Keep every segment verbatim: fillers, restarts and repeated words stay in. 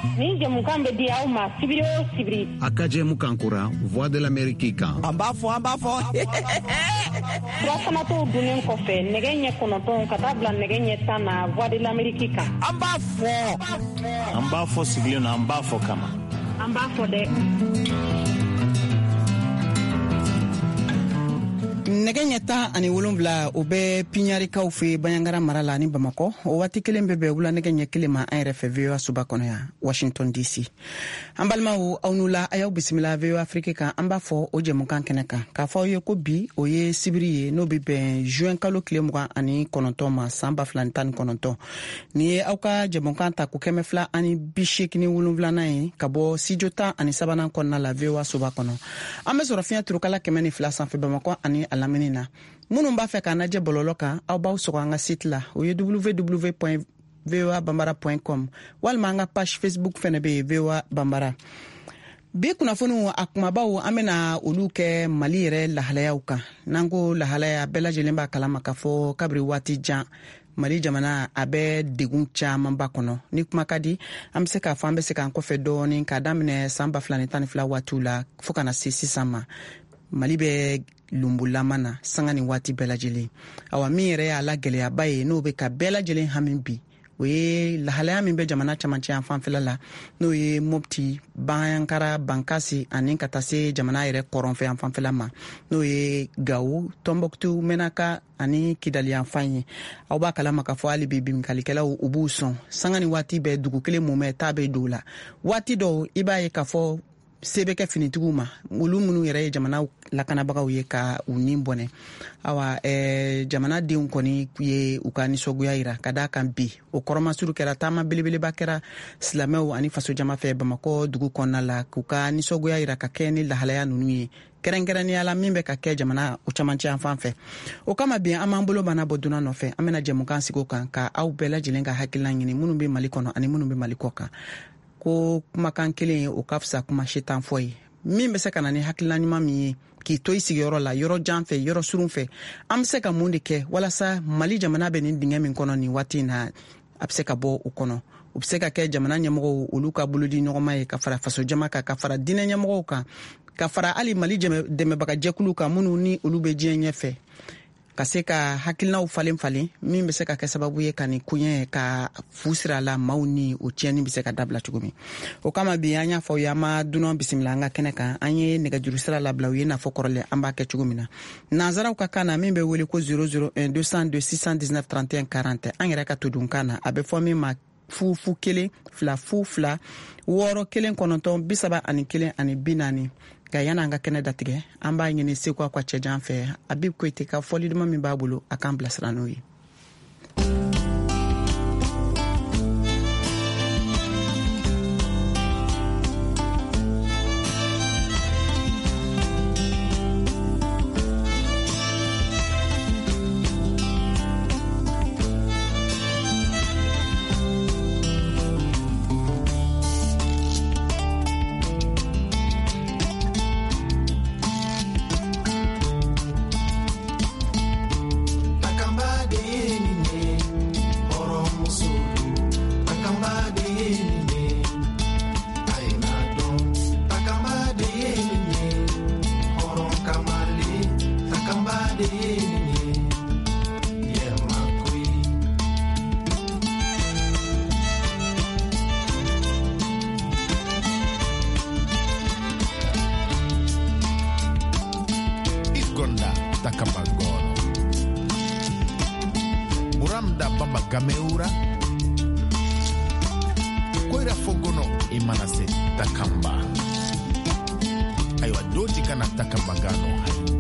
Ni jamukan be di aw ma sibiri o sibiri. Akaje mukankura Voix de l'Amérique kan. Amba fo amba fo. Surafana to dunen kɔfɛ nɛgɛ ɲɛ kɔnɔntɔn ka taa bila nɛgɛ ɲɛ tan na Voix de l'Amérique kan. Amba fo. Amba fo sigilen na amba fo kama. Amba fo dɛ. nɛgɛ ɲɛ tan ani wolonwula o bɛ piɲarikaw fɛ Banyangara mara la ni Bamakɔ o waati kelen bɛ bɛn wula nɛgɛ ɲɛ kelen ma an yɛrɛ fɛ V O A suba kɔnɔ yan Washington D C. An balimaw aw n'u la a y'aw bisimila V O A Afrique kan an b'a fɔ o jɛmukan kɛnɛ kan k'a fɔ aw ye ko bi o ye sibiri ye n'o bɛ bɛn juin kalo tile mugan ani kɔnɔntɔn ma san ba fila ni tan ni kɔnɔntɔn. Ni ye aw ka jɛmukan ta ko kɛmɛ fila ani bi seegin wolonwulanan ye ka bɔ studio tan ani sabanan kɔnɔna la V O A suba kɔnɔ. An bɛ sɔrɔ fiɲɛ turukala kɛmɛ ni fila sanfɛ Bamakɔ ani a lamini na. Minnu b'a fɛ k'an lajɛ bɔlɔlɔ kan aw b'aw sɔgɔ an ka site la o ye w w w point v o a bambara point com walima an ka page Facebook fɛnɛ bɛ yen V O A Bambara. Bi kunnafoniw a kumabaw an bɛna olu kɛ Mali yɛrɛ lahalayaw kan n'an ko lahalaya bɛɛ lajɛlen b'a kalama k'a fɔ kabiri waati jan Mali jamana a bɛ degun caman ba kɔnɔ ni kuma ka di an bɛ se k'a fɔ an bɛ se k'an kɔfɛ dɔɔni k'a daminɛ san ba fila ni tan ni fila waatiw la fo ka na se sisan ma Mali bɛ lumbulama na sanga ni waati bɛɛ lajɛlen awa min yɛrɛ y'a la gɛlɛyaba ye n'o bɛ ka bɛɛ lajɛlen hami bi o ye lahalaya min bɛ jamana camancɛ yan fanfɛla la n'o ye Mopti Bayankara Bankasi ani ka taa se jamana yɛrɛ kɔrɔnfɛ yan fanfɛla ma n'o ye Gawo Tombouctou Menaka ani Kidali yan fan ye aw b'a kalama k'a fɔ hali bi bimikalikɛlaw u b'u sɔn sanga ni waati bɛɛ dugu kelen mumɛ taa bɛ don la waati dɔw i b'a ye k'a fɔ se bɛ kɛ finitigiw ma olu minnu yɛrɛ ye jamana lakanabagaw ye ka u ni bɔnɛ awa eh, jamanadenw kɔni ye u ka nisɔgoya yira ka daa kan bi o kɔrɔmasuru kɛra taama belebeleba kɛra silamɛw ani faso jama fɛ Bamakɔ dugu kɔnɔna la k'u ka nisɔgoya yira ka kɛ ni lahalaya ninnu ye kɛrɛnkɛrɛnnenya la min bɛ ka kɛ jamana o camancɛ yan fan fɛ o kama bi an b'an bolo mana bɔ duna nɔfɛ an bɛna jɛmukan sigi o kan ka aw bɛɛ lajɛlen ka hakilina ɲini minnu bɛ Mali kɔnɔ ani minnu bɛ Mali kɔ kan ko kumakan kelen ye o ka fisa kuma setan fɔ ye min bɛ se ka na ni hakilina ɲuman min ye k'i to i sigiyɔrɔ la yɔrɔ jan fɛ yɔrɔ surun fɛ an bɛ se ka mun de kɛ walasa Mali jamana bɛ nin dingɛ min kɔnɔ nin waati in na a bɛ se ka bɔ o kɔnɔ o bɛ se ka kɛ jamana ɲɛmɔgɔw olu ka bolodi ɲɔgɔnma ye ka fara faso jama kan ka fara diinɛ ɲɛmɔgɔw kan ka fara hali Mali dɛmɛbaga jɛkulu kan minnu ni olu bɛ diɲɛ ɲɛfɛ ka se ka hakilinaw falen falen min bɛ se ka kɛ sababu ye ka ni koɲɛ ka fu sira la maaw ni o tiɲɛni bɛ se ka dabila cogo min o kama bi an y'a fɔ ye an ma dunan bisimila an ka kɛnɛ kan an ye nɛgɛjuru sira labila u ye n'a fɔ kɔrɔlen an b'a kɛ cogo min na nanzaraw ka kan na min bɛ wele ko zéro zéro un deux cent deux six cent dix-neuf trente et un quarante an yɛrɛ ka todun kan na a bɛ fɔ min ma fu fu kelen fila fu fila wɔɔrɔ kelen kɔnɔntɔn bi saba ani kelen ani bi naani ka yana an ka kɛnɛ datigɛ an b'a ɲini Seku a ka cɛjan fɛ Habib Koyite ka fɔli duman min b'a bolo a k'an bilasira n'o ye. Gameura Koira Fogono Imanase Takamba Aywa doti kana Takamba gano hai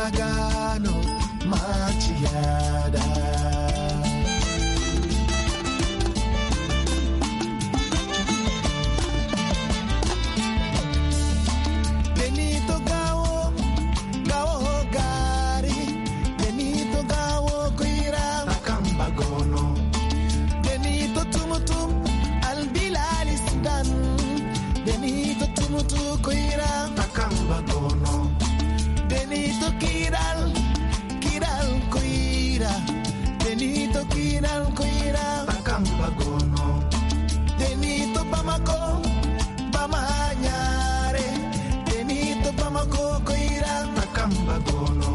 Magano Machiada. Benito Gao, Gao Gari, Benito Gao Guira, Takambagono, Benito Tumutum, Albilali Sudan, Benito Tumutu Guira, Takambagono. Benito Kiral, Kiral Koira, Benito Kiral Koira, Bakambagono, Benito Bamako, Bamanyare, Benito Bamako Koira, Bakambagono.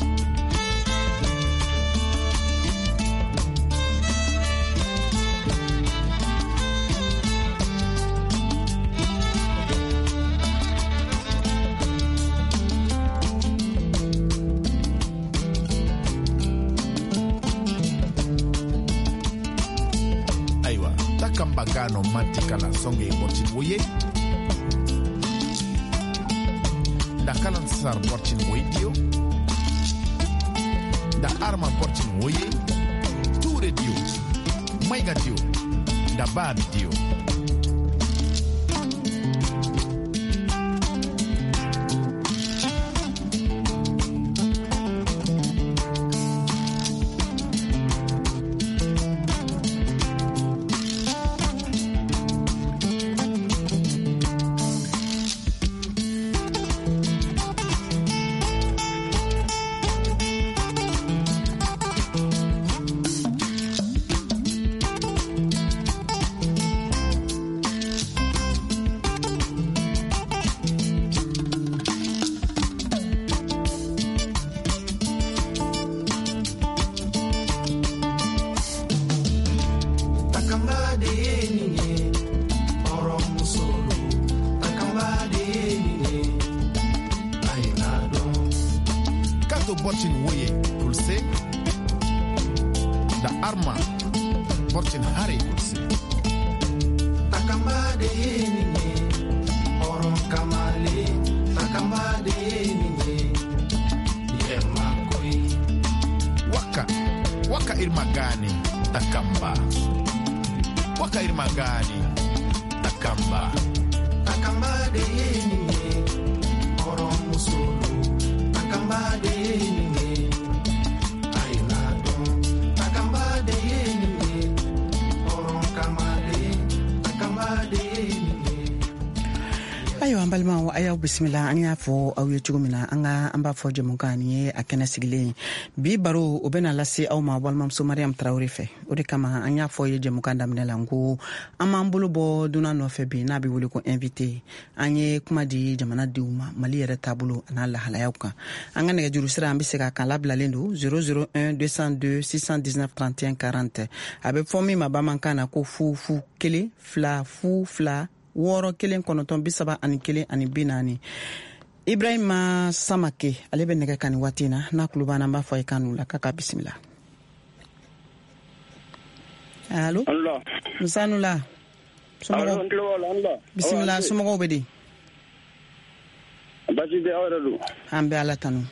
Bagano matikala songe borchin woye da kalan sar borchin woye da arma borchin woye ture dio maiga dio da bab dio Borchin woye kulse da arma borchin hari kulse takamba de yenine oron kamale takamba de yenine yema koi waka waka irma gani takamba waka irma gani takamba takamba de yenine oron musulu takamba de ayo an balimaw a y'aw bisimila an y'a fɔ aw ye cogo min na an ka an b'a fɔ jɛmukan nin ye a kɛnɛ sigilen bi baro o bɛna lase aw ma balimamuso Mariam Tarawele fɛ o de kama an y'a fɔ ye jɛmukan daminɛ la ko an b'an bolo bɔ dunan nɔfɛ bi n'a bɛ wele ko invité an ye kuma di jamanadenw ma Mali yɛrɛ taabolo a n'a lahalayaw kan an ka nɛgɛjuru sira an bɛ se ka kan labilalen don zéro zéro un deux cent deux six cent dix-neuf trente et un quarante a bɛ fɔ min ma bamanankan na ko fu fu kelen fila fu fila wɔɔrɔ kelen kɔnɔntɔn bi saba ani kelen ani bi naani Ibrahima Samake ale bɛ nɛgɛ kan ni waati na n'a kulo b'an na an b'a fɔ a ye kan n'u la k'a ka bisimila. Allo musanu la somɔgɔw bisimila somɔgɔw bɛ di basi tɛ aw yɛrɛ don an bɛ Ala tanu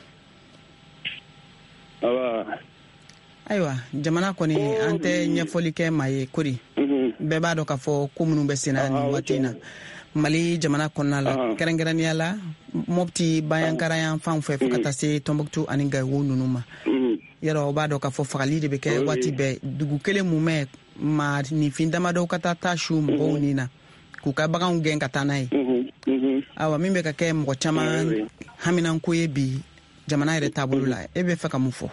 ayiwa jamana kɔni an tɛ ɲɛfɔli kɛ maa ye kori bɛɛ b'a dɔn k'a fɔ ko minnu bɛ sen na nin waati na Mali jamana kɔnɔna la kɛrɛnkɛrɛnnenya la Mopti Bayankara yan fan fɛ fo ka taa se Tombouctou ani Gawo ninnu ma yɔrɔ o b'a dɔn k'a fɔ fagali de bɛ kɛ waati bɛɛ dugu kelen mun mɛn ma nifin damadɔ ka taa taa su mɔgɔw ni na k'u ka baganw gɛn ka taa n'a ye awa min bɛ ka kɛ mɔgɔ caman haminanko ye bi jamana yɛrɛ taabolo la e bɛ fɛ ka mun fɔ?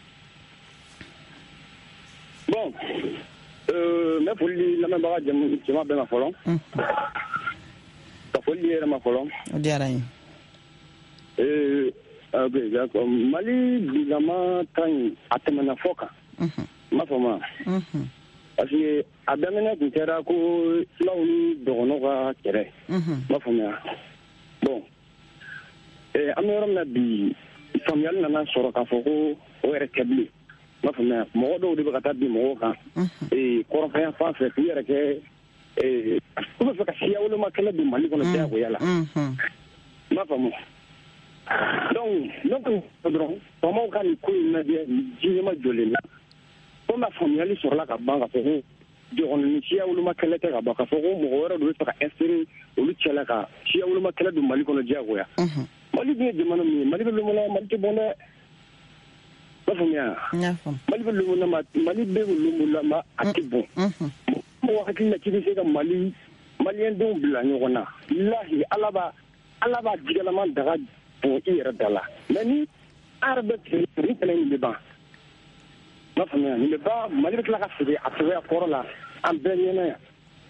Bon, euh, mais pour lui, la même barre de ma bien à Folon. Ça faut lire ma Folon. Diaraï. Euh, ok, d'accord. Mali, bizarrement, quand à Temana Foka, ma femme. Parce que à Damena, tu t'es là, là où on aura tiré. Ma femme. Bon. Et à mes hommes, il faut y aller dans la sorte à Foko, ou est câblé. Ma femme, mon dos de Bata de Moka, et Corofin France, et puis avec et comment ça, si on m'a calé de Mali, on a fait à Voyala. Ma femme, donc donc dɔrɔn faamaw ka nin ko in lajɛ diɲɛma jɔlen na ko ma faamuyali sɔrɔla ka ban ka fɔ ko jɔgɔnni siya woloma kɛlɛ tɛ ka ban ka fɔ ko mɔgɔ wɛrɛ dɔ bɛ fɛ ka insérer olu cɛla ka siya woloma kɛlɛ don Mali kɔnɔ diyagoya Mali dun ye jamana min ye Mali bɛ lomana Mali tɛ bɔn dɛ b'a faamuya Mali bɛ lomana Mali bɛ lomana a tɛ bɔn mɔgɔ hakili la k'i bɛ se ka Mali Maliyɛn denw bila ɲɔgɔn na lahi Ala b'a Ala b'a jigɛlama daga bɔn i yɛrɛ da la mais ni an yɛrɛ bɛ tigɛ ni kɛlɛ in bɛ ban b'a faamuya nin bɛ ban Mali bɛ tila ka segin a cogoya kɔrɔ la an bɛɛ ɲɛna yan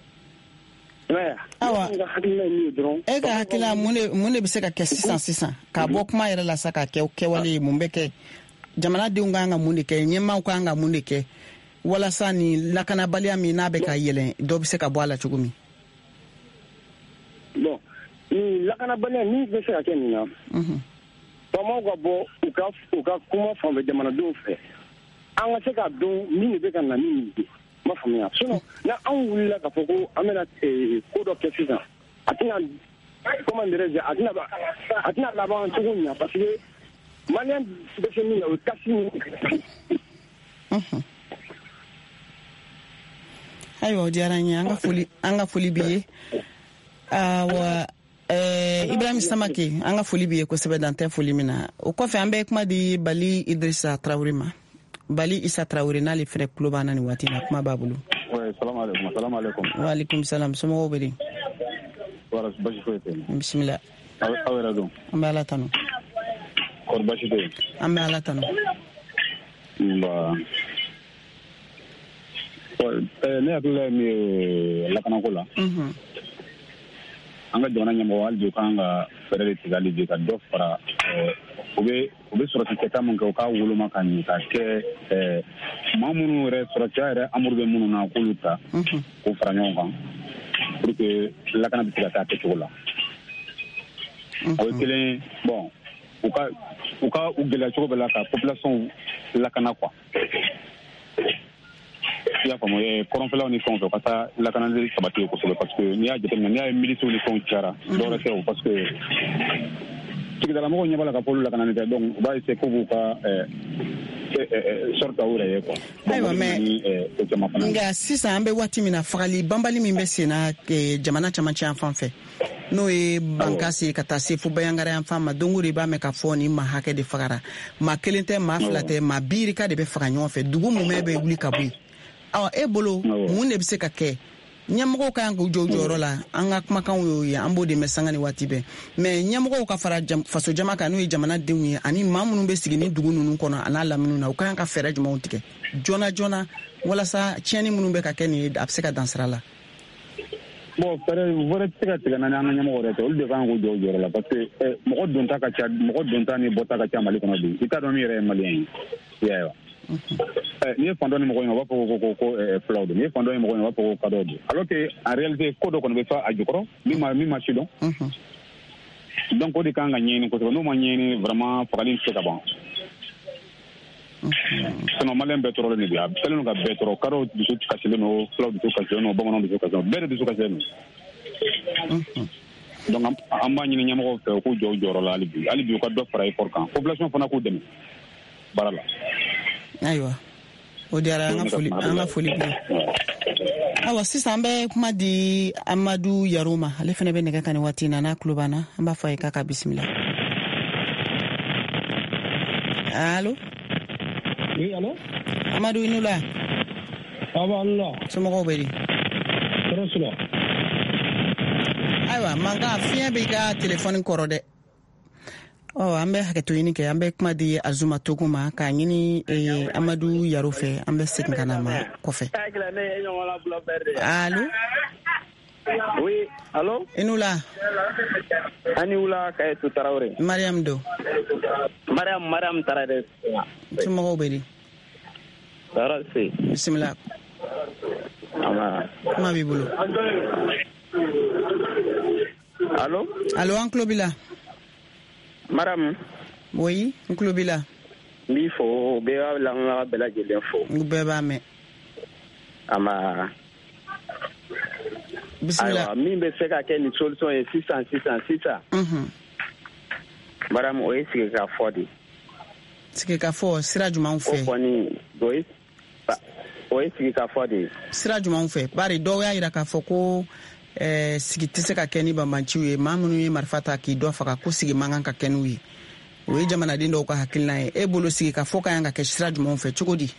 awa e ka hakila mun de mun de bɛ se ka kɛ sisan sisan ka bɔ kuma yɛrɛ la sa ka kɛ kɛwale mun bɛ kɛ jamanadenw kan ka mun de kɛ ɲɛmaaw kan ka mun de kɛ walasa ni lakanabaliya min n'a bɛ ka yɛlɛn dɔ bɛ se ka bɔ a la cogo min. Bon ni lakanabaliya ni bɛ se ka kɛ nin na faamaw ka bɔ u ka u ka kuma fan bɛɛ jamanadenw fɛ an ka se ka dɔn min de bɛ ka na ni nin ye ma faamuya sinon na an wulila ka fɔ ko an bɛna ko dɔ kɛ sisan a tɛna comment dirais-je a tɛna a tɛna laban cogo ɲɛ parce que Maliyɛn bɛ se min na o ye kasi min ayiwa o diyara n ye an ka foli an ka foli b'i ye awa ɛɛ Ibrahim Samake an ka foli b'i ye kosɛbɛ dan tɛ foli min na o kɔfɛ an bɛ kuma di Bali Idrissa Traoré ma Bali Issa Traoré n'ale fɛnɛ tulo b'an na nin waati na kuma b'a bolo. Oui, salam alaikum, salam alaikum. Wa alaikum salam, somɔgɔw bɛ di? Wala basi foyi tɛ. Bismillah. Aw yɛrɛ dɔn? An bɛ Ala tanu. Kɔri basi tɛ yen? An bɛ Ala tanu. Nba. Ne hakili la ye min ye lakanako la. An ka jamana ɲɛmɔgɔ hali bi u kan ka fɛɛrɛ de tigɛ hali bi ka dɔ fara u bɛ u bɛ sɔrɔsi kɛta min kɛ u k'a woloma ka ɲɛ ka kɛ maa minnu yɛrɛ sɔrɔsiya yɛrɛ amuru bɛ minnu na k'olu ta k'o fara ɲɔgɔn kan pour que lakana bɛ se ka taa kɛcogo la. O ye kelen bon u ka u ka u gɛlɛya cogo bɛɛ la ka population lakana quoi. I y'a faamu kɔrɔnfɛlaw ni fɛnw fɛ ka taa lakanali sabati kosɛbɛ parce que n'i y'a jateminɛ n'i y'a ye miliciw ni fɛnw cayara dɔwɛrɛ tɛ o parce que sigidalamɔgɔw ɲɛ b'a la ka fɔ olu lakanani tɛ donc u b'a essayer ko k'u ka sorte aw yɛrɛ ye quoi. Ayiwa mais nka sisan an bɛ waati min na fagali banbali min bɛ sen na jamana camancɛ yan fan fɛ n'o ye bankasi ka taa se fo bayangara yan fan ma don o don i b'a mɛn ka fɔ ni maa hakɛ de fagara maa kelen tɛ maa fila tɛ maa biirika de bɛ faga ɲɔgɔn fɛ dugu mun bɛ wuli ka bɔ yen. Awa e bolo mun de bɛ se ka kɛ ɲɛmɔgɔw kan k'u jɔ jɔyɔrɔ la an ka kumakanw y'o ye an b'o de mɛn sanga ni waati bɛɛ mais ɲɛmɔgɔw ka fara faso jama kan n'o ye jamanadenw ye ani maa minnu bɛ sigi ni dugu ninnu kɔnɔ a n'a lamini na u kan ka fɛɛrɛ jumɛnw tigɛ joona joona walasa tiɲɛni minnu bɛ ka kɛ nin ye a bɛ se ka dan sira la. Bon fɛɛrɛ wɛrɛ tɛ se ka tigɛ n'an ka ɲɛmɔgɔw yɛrɛ tɛ olu de kan k'u jɔ u jɔyɔrɔ la parce que mɔgɔ donta ka ca mɔgɔ donta ni bɔta ka ca Mali kɔnɔ bi i t'a dɔn min yɛrɛ ye maliyɛn ye i y'a ye wa. N'i ye fan dɔ ni mɔgɔ in o b'a fɔ ko ko ko fulaw don n'i ye fan dɔ ni mɔgɔ in o b'a fɔ ko kadɔw don alors que en réalité ko dɔ kɔni bɛ fa a jukɔrɔ min ma min ma si dɔn donc o de kan ka ɲɛɲini kosɛbɛ n'o ma ɲɛɲini vraiment fagali tɛ se ka ban sinon maliyɛn bɛɛ tɔɔrɔlen de bi a kɛlen don ka bɛɛ tɔɔrɔ kadɔw dusu kasilen don fulaw dusu kasilen don bamananw dusu kasilen don bɛɛ de dusu kasilen don donc an b'a ɲini ɲɛmɔgɔw fɛ u k'u jɔ u jɔyɔrɔ la hali bi hali bi u ka dɔ fara effort kan population fana k'u dɛmɛ baara la. Ayiwa o diyara an ka foli an ka foli bi awa sisan an bɛ kuma di Amadu Yaro ma ale fana bɛ nɛgɛ kan ni waati na n'a tulo b'an na an b'a fɔ a ye k'a ka bisimila. Allo. Oui, allo. Amadu i n'u la. Awa allo. Somɔgɔw bɛ di. Kɔrɔsula. Ayiwa mankan fiɲɛ b'i ka telefɔni kɔrɔ dɛ. Oh, an bɛ hakɛto ɲini kɛ an bɛ kuma di Azuma Togo ma k'a ɲini Amadu Yaro fɛ an bɛ segin ka na ma kɔfɛ. Allo. Oui, allo. I n'u la. Ani wula Kayetu Tarawele. Mariam do. Mariam Mariam Tarawele. Somɔgɔw bɛ di. Tarawele se. Bisimila. Ama. Kuma b'i bolo. Allo. Allo an tulo b'i la. Madame. Oui, n tulo b'i la. N b'i fo bɛɛ b'a la n ka bɛɛ lajɛlen fo. N bɛɛ b'a mɛn. Ama. Bisimila. Ayiwa min bɛ se ka kɛ ni solution ye sisan sisan sisan. madame o ye sigi ka fɔ de sigi ka fɔ sira jumanw fɛ o kɔni o ye o ye sigi ka fɔ de sira jumanw fɛ bari dɔw y'a yira k'a fɔ ko eh, sigi tɛ se ka kɛ ni banbanciw ye maa minnu ye marifa ta k'i dɔ faga ko sigi man kan ka kɛ n'u ye o ye jamanaden dɔw ka hakilina ye e bolo sigi ka fɔ ka yan ka kɛ sira jumanw fɛ cogo di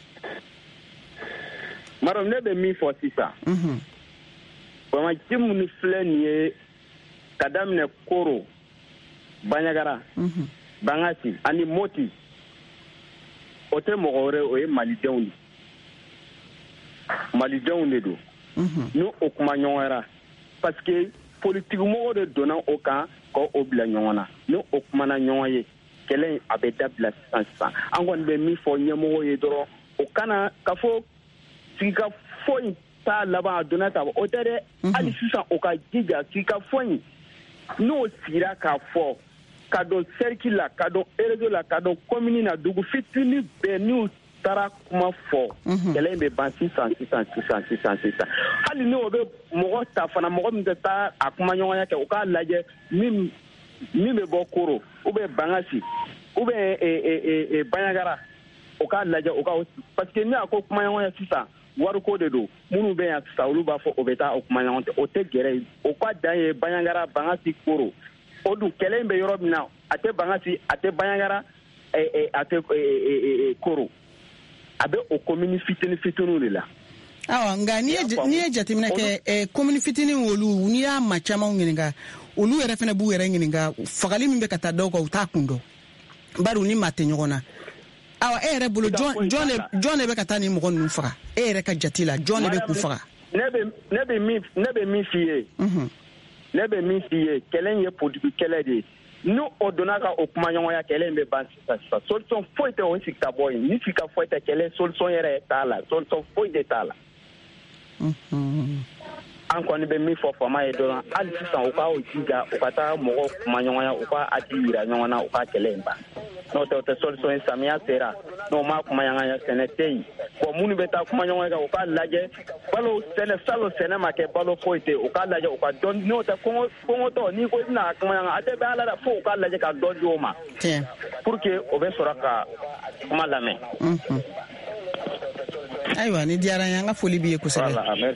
madame ne bɛ min fɔ sisan banbanci minnu filɛ nin ye ka daminɛ Koro Banɲagara Bangasi ani Moti o tɛ mɔgɔ wɛrɛ o ye malidenw de malidenw de don ni o kuma ɲɔgɔnyara parce que politique mɔgɔw de donna o kan ka o bila ɲɔgɔn na ni o kumana ɲɔgɔn ye kɛlɛ in a bɛ dabila sisan sisan an kɔni bɛ min fɔ ɲɛmɔgɔw ye dɔrɔn o kana ka fɔ sigi ka fɔ in t'a laban a donna ta o tɛ dɛ hali sisan o ka jija sigi ka fɔ in n'o sigira k'a fɔ ka don cercle la ka don réseau la ka don commune na dugu fitinin bɛɛ n'u taara kuma fɔ kɛlɛ in bɛ ban sisan sisan sisan sisan sisan hali ni o bɛ mɔgɔ ta fana mɔgɔ min tɛ taa a kuma ɲɔgɔnya kɛ o k'a lajɛ min min bɛ bɔ Koro ou bien Bangasi ou bien Banɲagara o k'a lajɛ o ka parce que ni a ko kuma ɲɔgɔnya sisan wariko de don minnu bɛ yan sisan olu b'a fɔ o bɛ taa o kuma ɲɔgɔn tɛ o tɛ gɛrɛ o ka dan ye Banɲagara Bangasi Koro o dun kɛlɛ in bɛ yɔrɔ min na a tɛ Bangasi a tɛ Banɲagara a tɛ Koro a bɛ o commune fitinin fitininw de la awa nka n'i ye jateminɛ kɛ commune fitinin olu n'i y'a ma caman ɲininka olu yɛrɛ fana b'u yɛrɛ ɲininka fagali min bɛ ka taa dɔw kan u t'a kun dɔn bari u ni maa tɛ ɲɔgɔn na awa e yɛrɛ bolo jɔn de bɛ ka taa ni mɔgɔ ninnu faga e yɛrɛ ka jate la jɔn de bɛ k'u faga ne bɛ min f'i ye ne bɛ min f'i ye kɛlɛ in ye politique kɛlɛ de ye ni o donna ka o kuma ɲɔgɔnya kɛlɛ in bɛ ban sisan sisan solution foyi tɛ o sigi ka bɔ yen ni sigi ka foyi tɛ kɛlɛ solution yɛrɛ t'a la solution foyi de t'a la an kɔni bɛ min fɔ faama ye dɔrɔn hali sisan u k'o jija u ka taa mɔgɔw kuma ɲɔgɔnya u ka hakili yira ɲɔgɔn na u ka kɛlɛ in ban n'o tɛ o tɛ solution ye samiya sera n'o ma kuma ɲɔgɔnya sɛnɛ tɛ yen bon minnu bɛ taa kuma ɲɔgɔnya kan u k'a lajɛ balo sɛnɛ salon sɛnɛ ma kɛ balo foyi tɛ u k'a lajɛ u ka dɔn n'o tɛ kɔngɔtɔ n'i ko i bɛna kuma ɲɔgɔn a tɛ bɛn ala la fo u k'a lajɛ ka dɔ di o ma pour que o bɛ sɔrɔ ka kuma lamɛn. ayiwa ni diyara n ye an ka foli b'i ye kosɛbɛ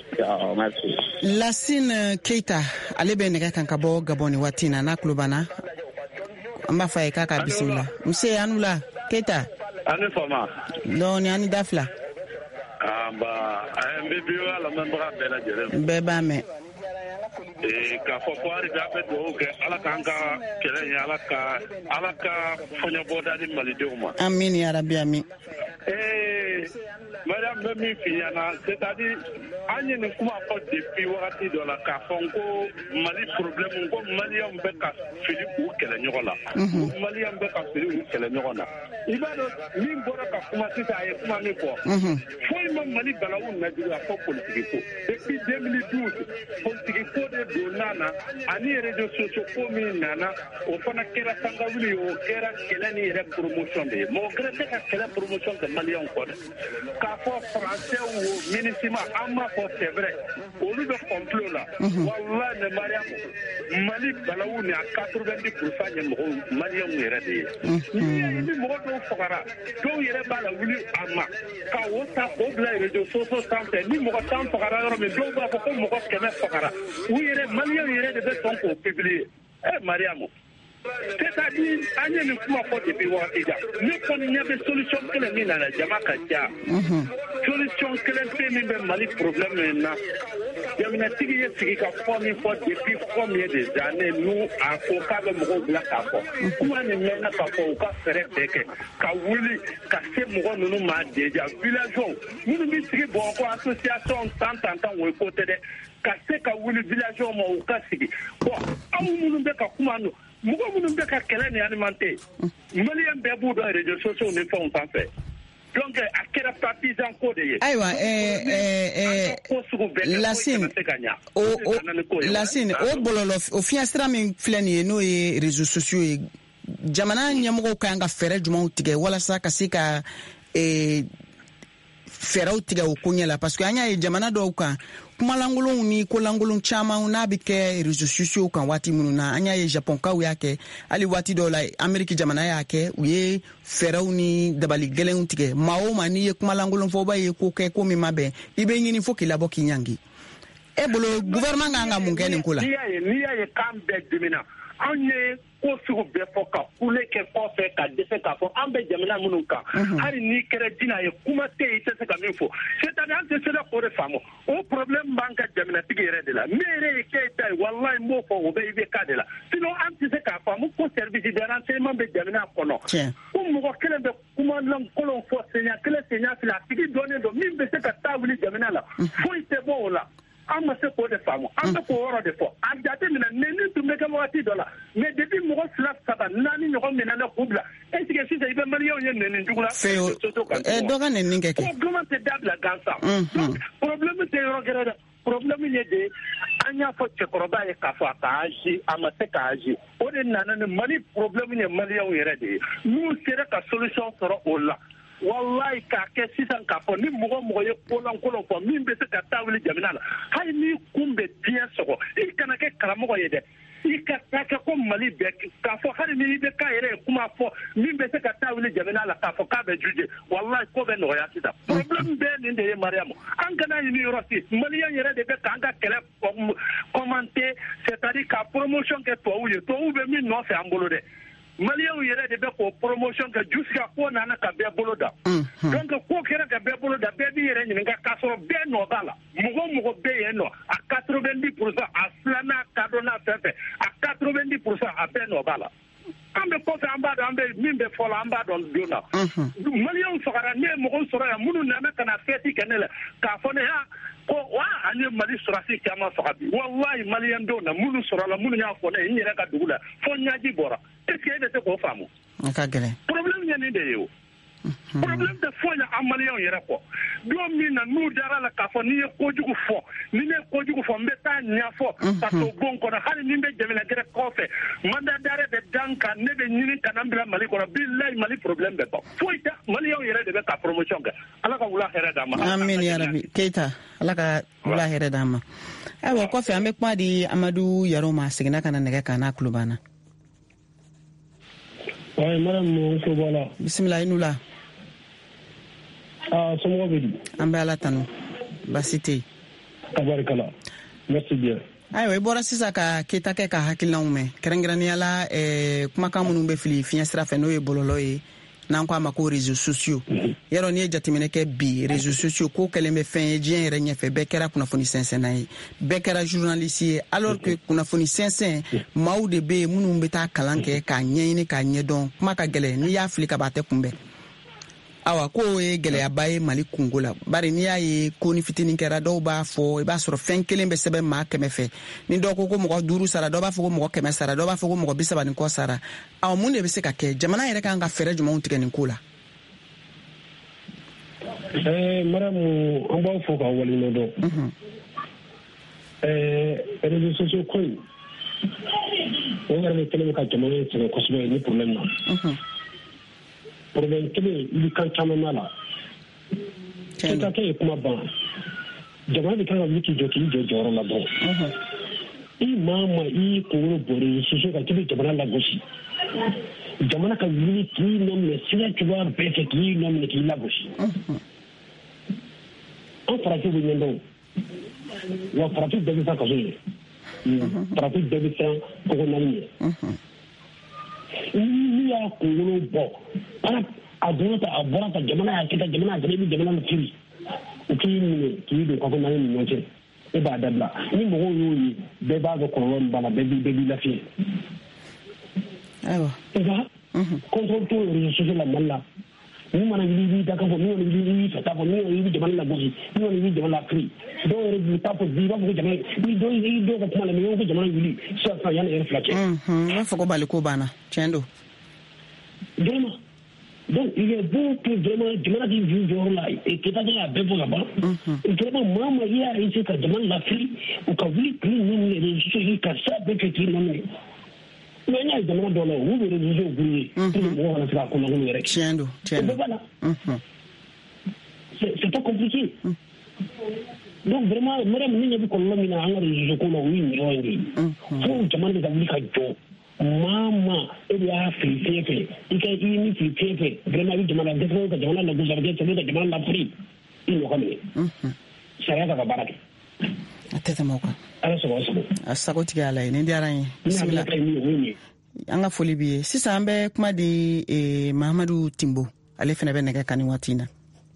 Lasine Keita ale bɛ nɛgɛ kan ka bɔ Gabon ni waati na n'a tulo banna an b'a fɔ a ye k'a ka bisimila nse anu la Keita ani fama dɔɔni ani da fila ba n bɛ bi ala mɛnbaga bɛɛ lajɛlen bɛɛ b'a mɛn k'a fɔ ko hali bi an bɛ dugawu kɛ ala k'an ka kɛlɛ in ala ka ala ka fɔɲɔbɔda di malidenw ma amin ya rabi amin ee madame bɛ min f'i ɲɛna c'est-à-dire an ye nin kuma fɔ depuis wagati dɔ la k'a fɔ ko mali problème ko maliyɛnw bɛ ka fili k'u kɛlɛ ɲɔgɔn la maliyɛnw bɛ ka fili k'u kɛlɛ ɲɔgɔn na i b'a dɔn min bɔra ka kuma sisan a ye kuma min fɔ foyi ma mali balawu najuru a fɔ politique ko depuis deux mille douze politique ko de donna na ani réseaux sociaux ko min nana o fana kɛra sangawuli o kɛra kɛlɛ ni yɛrɛ promotion de ye mɔgɔ gɛrɛ tɛ ka kɛlɛ promotion kɛ maliyɛnw kɔ dɛ k'a fɔ français wo minisima an m'a fɔ c'est vrai olu bɛ complot la wallahi ne mariamu mali balawu ni a quatre-vingt-dix pour cent ye mɔgɔw maliyɛnw yɛrɛ de ye ni mɔgɔ dɔw fagara dɔw yɛrɛ b'a la wuli a ma ka o ta o bila réseaux sociaux sanfɛ ni mɔgɔ tan fagara yɔrɔ min dɔw b'a fɔ ko mɔgɔ kɛmɛ fagara u yɛrɛ maliyɛnw yɛrɛ de bɛ sɔn k'o publier eh mariamu c'est-à-dire an ye nin kuma fɔ depuis wagati jan ne kɔni ɲɛ bɛ solution kelen min nana jama ka ca solution kelen pe min bɛ mali problème min na jamanatigi ye sigi ka fɔ min fɔ depuis combien des années nous a ko k'a bɛ mɔgɔw bila k'a fɔ kuma nin mɛnna k'a fɔ u ka fɛɛrɛ bɛɛ kɛ ka wuli ka se mɔgɔ ninnu ma déjà villageow minnu bɛ sigi bɔn ko association tan tan tan o ye ko tɛ dɛ ka se ka wuli villageow ma u ka sigi bon aw minnu bɛ ka kuma nɔ mɔgɔ minnu bɛ ka kɛlɛ ni alimenté maliyɛn bɛɛ b'u dɔn réseaux sociaux ni fɛnw sanfɛ donc a kɛra partisan ko de ye ayiwa Lasine Lasine o bɔlɔlɔ o fiɲɛ sira min filɛ nin ye n'o ye réseaux sociaux ye jamana ɲɛmɔgɔw kan ka fɛɛrɛ jumɛnw tigɛ walasa ka se ka fɛɛrɛw tigɛ o ko ɲɛ la parce que an y'a ye jamana dɔw kan kumalangolonw ni kolangolon caman n'a bɛ kɛ réseaux sociaux kan waati minnu na an y'a ye Japonkaw y'a kɛ hali waati dɔw la Amérique jamana y'a kɛ u ye fɛɛrɛw ni dabali gɛlɛnw tigɛ maa o maa n'i ye kumalangolon fɔ b'a ye ko kɛ ko min ma bɛn i bɛ ɲini fo k'i labɔ k'i ɲangi e bolo gouvernement kan ka mun kɛ nin ko la. n'i y'a ye n'i y'a ye k'an bɛɛ dimina an ye ko sugu bɛɛ fɔ ka kule kɛ kɔfɛ ka dɛsɛ k'a fɔ an bɛ jamana minnu kan hali n'i kɛra dinɛ ye kuma tɛ yen i tɛ se ka min fɔ c'est-à-dire an tɛ se k'o de faamu o problème b'an ka jamanatigi yɛrɛ de la ne yɛrɛ ye Keyita ye walahi n b'o fɔ o bɛ I B K de la sinon an tɛ se k'a faamu ko service de renseignement bɛ jamana kɔnɔ ko mɔgɔ kelen bɛ kuma lankolon fɔ seɲɛ kelen seɲɛ fila a tigi dɔnnen don min bɛ se ka taa wuli jamana la foyi tɛ bɔ o la. An ma se k'o de faamu an bɛ k'o yɔrɔ de fɔ a jate minɛ nɛni tun bɛ kɛ wagati dɔ la mais depuis mɔgɔ fila saba naani ɲɔgɔn minɛna k'u bila est-ce que sisan I bɛ maliyɛnw ye nɛni jugu la dɔ ka nɛni kɛ kɛ problème tɛ dabila gansan donc problème tɛ yɔrɔ gɛrɛ dɛ problème ye de an y'a fɔ cɛkɔrɔba ye k'a fɔ a ka agi a ma se ka agi o de nana ni Mali problème ye maliyɛnw yɛrɛ de ye n'u sera ka solution sɔrɔ o la wallahi k'a kɛ sisan k'a fɔ ni mɔgɔ mɔgɔ ye kolankolon fɔ min bɛ se ka taa wuli jamana la hali n'i kun bɛ diɲɛ sɔgɔ i kana kɛ karamɔgɔ ye dɛ i ka taa kɛ ko Mali bɛɛ k'a fɔ hali ni I B K yɛrɛ ye kuma fɔ min bɛ se ka taa wuli jamana la k'a fɔ k'a bɛ juge wallahi ko bɛ nɔgɔya sisan problème bɛɛ nin de ye Mariamu an kana ɲini yɔrɔ si maliyɛn yɛrɛ de bɛ k'an ka kɛlɛ commenter c'est-à-dire ka promotion kɛ tubabuw ye tubabuw bɛ min nɔfɛ an bolo dɛ maliyɛnw yɛrɛ de bɛ k'o promotion kɛ jusqu'à ko nana ka bɛɛ bolo da donc ko kɛra ka bɛɛ bolo da bɛɛ b'i yɛrɛ ɲininka k'a sɔrɔ bɛɛ nɔ b'a la mɔgɔ mɔgɔ bɛ yen nɔ a quatre-vingt-dix pour cent a filanan ka dɔn n'a fɛn fɛn a quatre-vingt-dix pour cent a bɛɛ nɔ b'a la an bɛ kɔfɛ an b'a dɔn an bɛ min bɛ fɔ la an b'a dɔn don na maliyɛnw fagara ne ye mɔgɔw sɔrɔ yan minnu nana ka na fɛti kɛ ne la k'a fɔ ne ha ko wa an ye Mali sɔrɔsi caman faga bi wallahi maliyɛn dɔw na minnu sɔrɔ la minnu y'a fɔ ne ye n yɛrɛ ka dugu la fo ɲaji bɔra est-ce que e bɛ se k'o faamu problème ye nin de ye o problème tɛ foyi la an maliyɛnw yɛrɛ kɔ don min na n'u dara la k'a fɔ n'i ye kojugu fɔ ni ne ye kojugu fɔ n bɛ taa ɲɛfɔ ka to bon kɔnɔ hali ni n bɛ jamana gɛrɛ kɔfɛ mandat d'arrêt bɛ dan kan ne bɛ ɲini ka na n bila Mali kɔnɔ billahi Mali problème bɛ ban foyi tɛ maliyɛnw yɛrɛ de bɛ ka promotion kɛ ala ka wula hɛrɛ d'an ma amin ya rabi Keita ala ka wula hɛrɛ d'an ma ayiwa kɔfɛ an bɛ kuma di Amadu Yaro ma seginna ka na nɛgɛ kan n'a tulo b'an na oui madame Kobola bisimila i n'u la ah somɔgɔw bɛ di an bɛ ala tanu baasi tɛ yen tabarikala merci bien ayiwa i bɔra sisan ka Keita kɛ ka hakilinaw mɛn kɛrɛnkɛrɛnnenya la ɛɛ kumakan minnu bɛ fili fiɲɛ sira fɛ n'o ye bɔlɔlɔ ye n'an ko a ma ko réseaux sociaux yɔrɔ n'i ye jateminɛ kɛ bi réseaux sociaux ko kɛlen bɛ fɛn ye diɲɛ yɛrɛ ɲɛfɛ bɛɛ kɛra kunnafoni sɛnsɛnna ye bɛɛ kɛra journaliste ye alors que kunnafoni sɛnsɛn maaw de bɛ yen minnu bɛ taa kalan kɛ k'a ɲɛɲini k'a ɲɛdɔn kuma ka gɛlɛn n'i y'a fili ka ban a tɛ kunbɛn awa ko ye gɛlɛyaba ye Mali kungo la bari n'i y'a ye ko ni fitinin kɛra dɔw b'a fɔ i b'a sɔrɔ fɛn kelen bɛ sɛbɛn maa kɛmɛ fɛ ni dɔw ko ko mɔgɔ duuru sara dɔw b'a fɔ ko mɔgɔ kɛmɛ sara dɔw b'a fɔ ko mɔgɔ bi saba ni kɔ sara awa mun de bɛ se ka kɛ jamana yɛrɛ kan ka fɛɛrɛ jumɛnw tigɛ nin ko la ɛɛ madamu an b'aw fɔ k'aw waleɲumandɔn ɛɛ réseaux sociaux ko in o yɛrɛ de kɛlen bɛ ka jamana in sɛgɛn kosɛbɛ ni problème na problème kelen i kan caman b'a la Keita kɛ ye kuma ban jamana de kan ka wuli k'i jɔ k'i jɔ jɔyɔrɔ la dɔrɔn i maa ma i kunkolo bɔrɛ soso kan k'i bɛ jamana lagosi jamana ka wuli k'i nɔ minɛ sira cogoya bɛɛ fɛ k'i nɔ minɛ k'i lagosi an farafin bɛ ɲɛdɔn wa farafin bɛɛ bɛ sa kaso ye farafin bɛɛ bɛ siran kɔgɔ naani ye n'i y'a kunkolo bɔ a donna ta a bɔra ta jamana y'a kɛ ta jamana y'a kɛ i bɛ jamana firi u k'i minɛ k'i don kɔgɔ naani ni ɲɔgɔn cɛ e b'a dabila ni mɔgɔw y'o ye bɛɛ b'a dɔn kɔlɔlɔ min b'a la bɛɛ b'i lafiya ayiwa nka contrôle t'o réseaux sociaux la Mali la min mana wuli i b'i da ka fɔ min kɔni i b'i fɛ ta fɔ min kɔni i bɛ jamana lagosi min kɔni i bɛ jamana firi dɔw yɛrɛ b'u ta fɔ bi i b'a fɔ ko jamana i dɔw i dɔw ka kuma la mais i b'a fɔ ko jamana wuli sisan yanni yɛrɛ fila cɛ. i b'a fɔ ko baliko banna tiɲɛ don. vraiment donc il est bon que vraiment jamana k'i jɔ jɔyɔrɔ la Keita kɛ y'a bɛɛ fɔ ka ban vraiment maa maa i y'a essayé ka jamana lafili u ka wuli k'i nɔminɛ réseaux sociaux ka sira bɛɛ kɛ k'i nɔminɛ mais n y'a ye jamana dɔw la u bɛ réseaux sociaux grouillé pour que mɔgɔw kana se ka kɔnɔkulu yɛrɛ kɛ. tiɲɛ don tiɲɛ don. o bɛɛ b'a la c'est pas compliqué. Donc vraiment madame ni ngi ko lomina an réseau ko no win rondi fo jamane da wuli ka jo mama e ya fi fefe ike yi ni fi fefe vraiment yi jamane da ko jamane na guzarge to da jamane na free ino ko ne saya ka baraka atete moko ala so so asago tiga ala ne diaran bismillah an ga foli biye sisa an bɛ kuma di eh, Mahamadu Timbo ale fana bɛ nɛgɛ kani watina.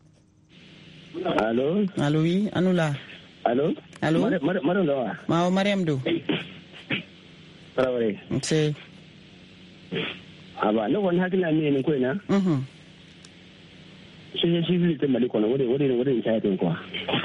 Allo allo oui anula allo allo Mariam do ma Mariam do Traore c'est aba no won hakila ne ne ko ina mhm shi shi bi te mali ko no wode wode wode sai ten ko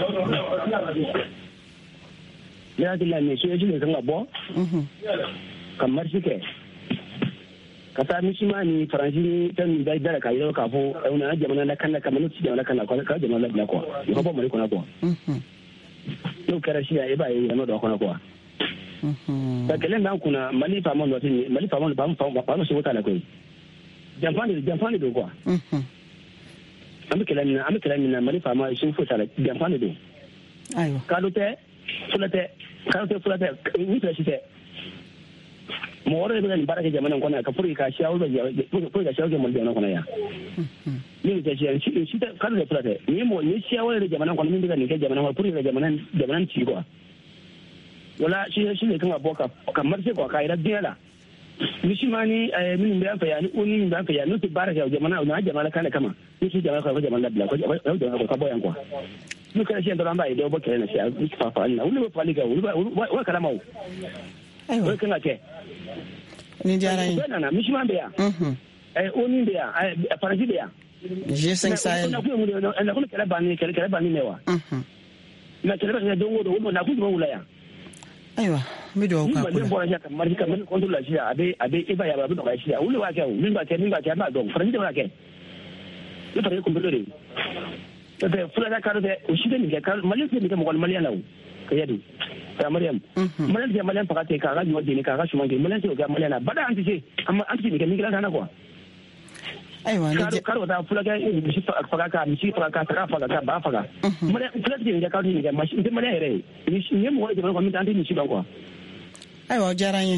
ne hakila ne shi shi ne kan abo mhm kamar shi ke kata mishima ni faransi tan ni dai dara kai ka fo una jamana na kana kamar ci jamana kana ko ka jamana la ko ko ba mari ko na ko mhm no kara shi ya ba yi no do ko na ko mhm ba kelen nan kuna mali fa mon wati mali fa mon ba mo fa ba no shi wata na ko jamfani jamfani do ko mhm am kelen am kelen na mali fa ma shi futa la jamfani do ayo kadote fulate kadote fulate ni ta shi te mo wore be ni baraka jamana ko na ka furi ka shawo da furi ka shawo da mun da ko na ya ni ta shi shi shi ta kan da fulate ni mo ni shawo da jamana ko min daga ni ka jamana ko furi da jamana jamana ci ko wala shi shi ne kan aboka kamar sai ko kai da dela ni shi ma ni min da fa ya ni uni min da fa ya ni ti baraka jamana na jamana kana kama ni shi jamana ko jamana da ko ko ka boyan ko ni ka shi da ran ba ido ba kare na shi fa fa na wani ba fali ga wani wa kala mawo ayo wai kana ke ni diara yi na mi shi ma be ya mhm eh oni be ya eh faransi be ya G cinq Sahel na ku mu na ku kala ba ni kala kala ba ni mewa mhm na kala ba ni do wo do na ku mu wula ya aywa mi do ka ko ko ya kamar kamar kontrol shi abe abe iba ya ba do ka shi ya wuli wa ke min ba ke min ba ke ba do faransi ba ke ni fare ko mbele de fula da karo de shi de ni ke karo mali ke ni ke mo ko mali na u ka yadi ka Mariam mali ke mali pa ka te ka ga ni wadi ni ka ga shuma ke mali ke ga mali na bada anti ce amma anti ni ke ni ga na ko aywa ni karo da fula ga ni shi fa ka ka ni shi fa ka ta fa ka ba fa ka mali fula ke ni ga karo ni ga ma shi mali ere ni shi ni mo wadi ko mi anti ni shi ba ko aywa jaranye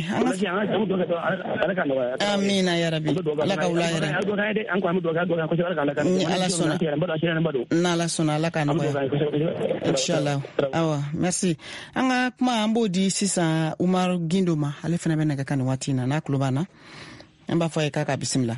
amina ya rabbi laka wula yara ni ala sona na ala sona laka no inshallah awa merci anga kuma ambo di sisa Umar Gindoma ale fana bena kan watina na klubana amba fa ka ka bismillah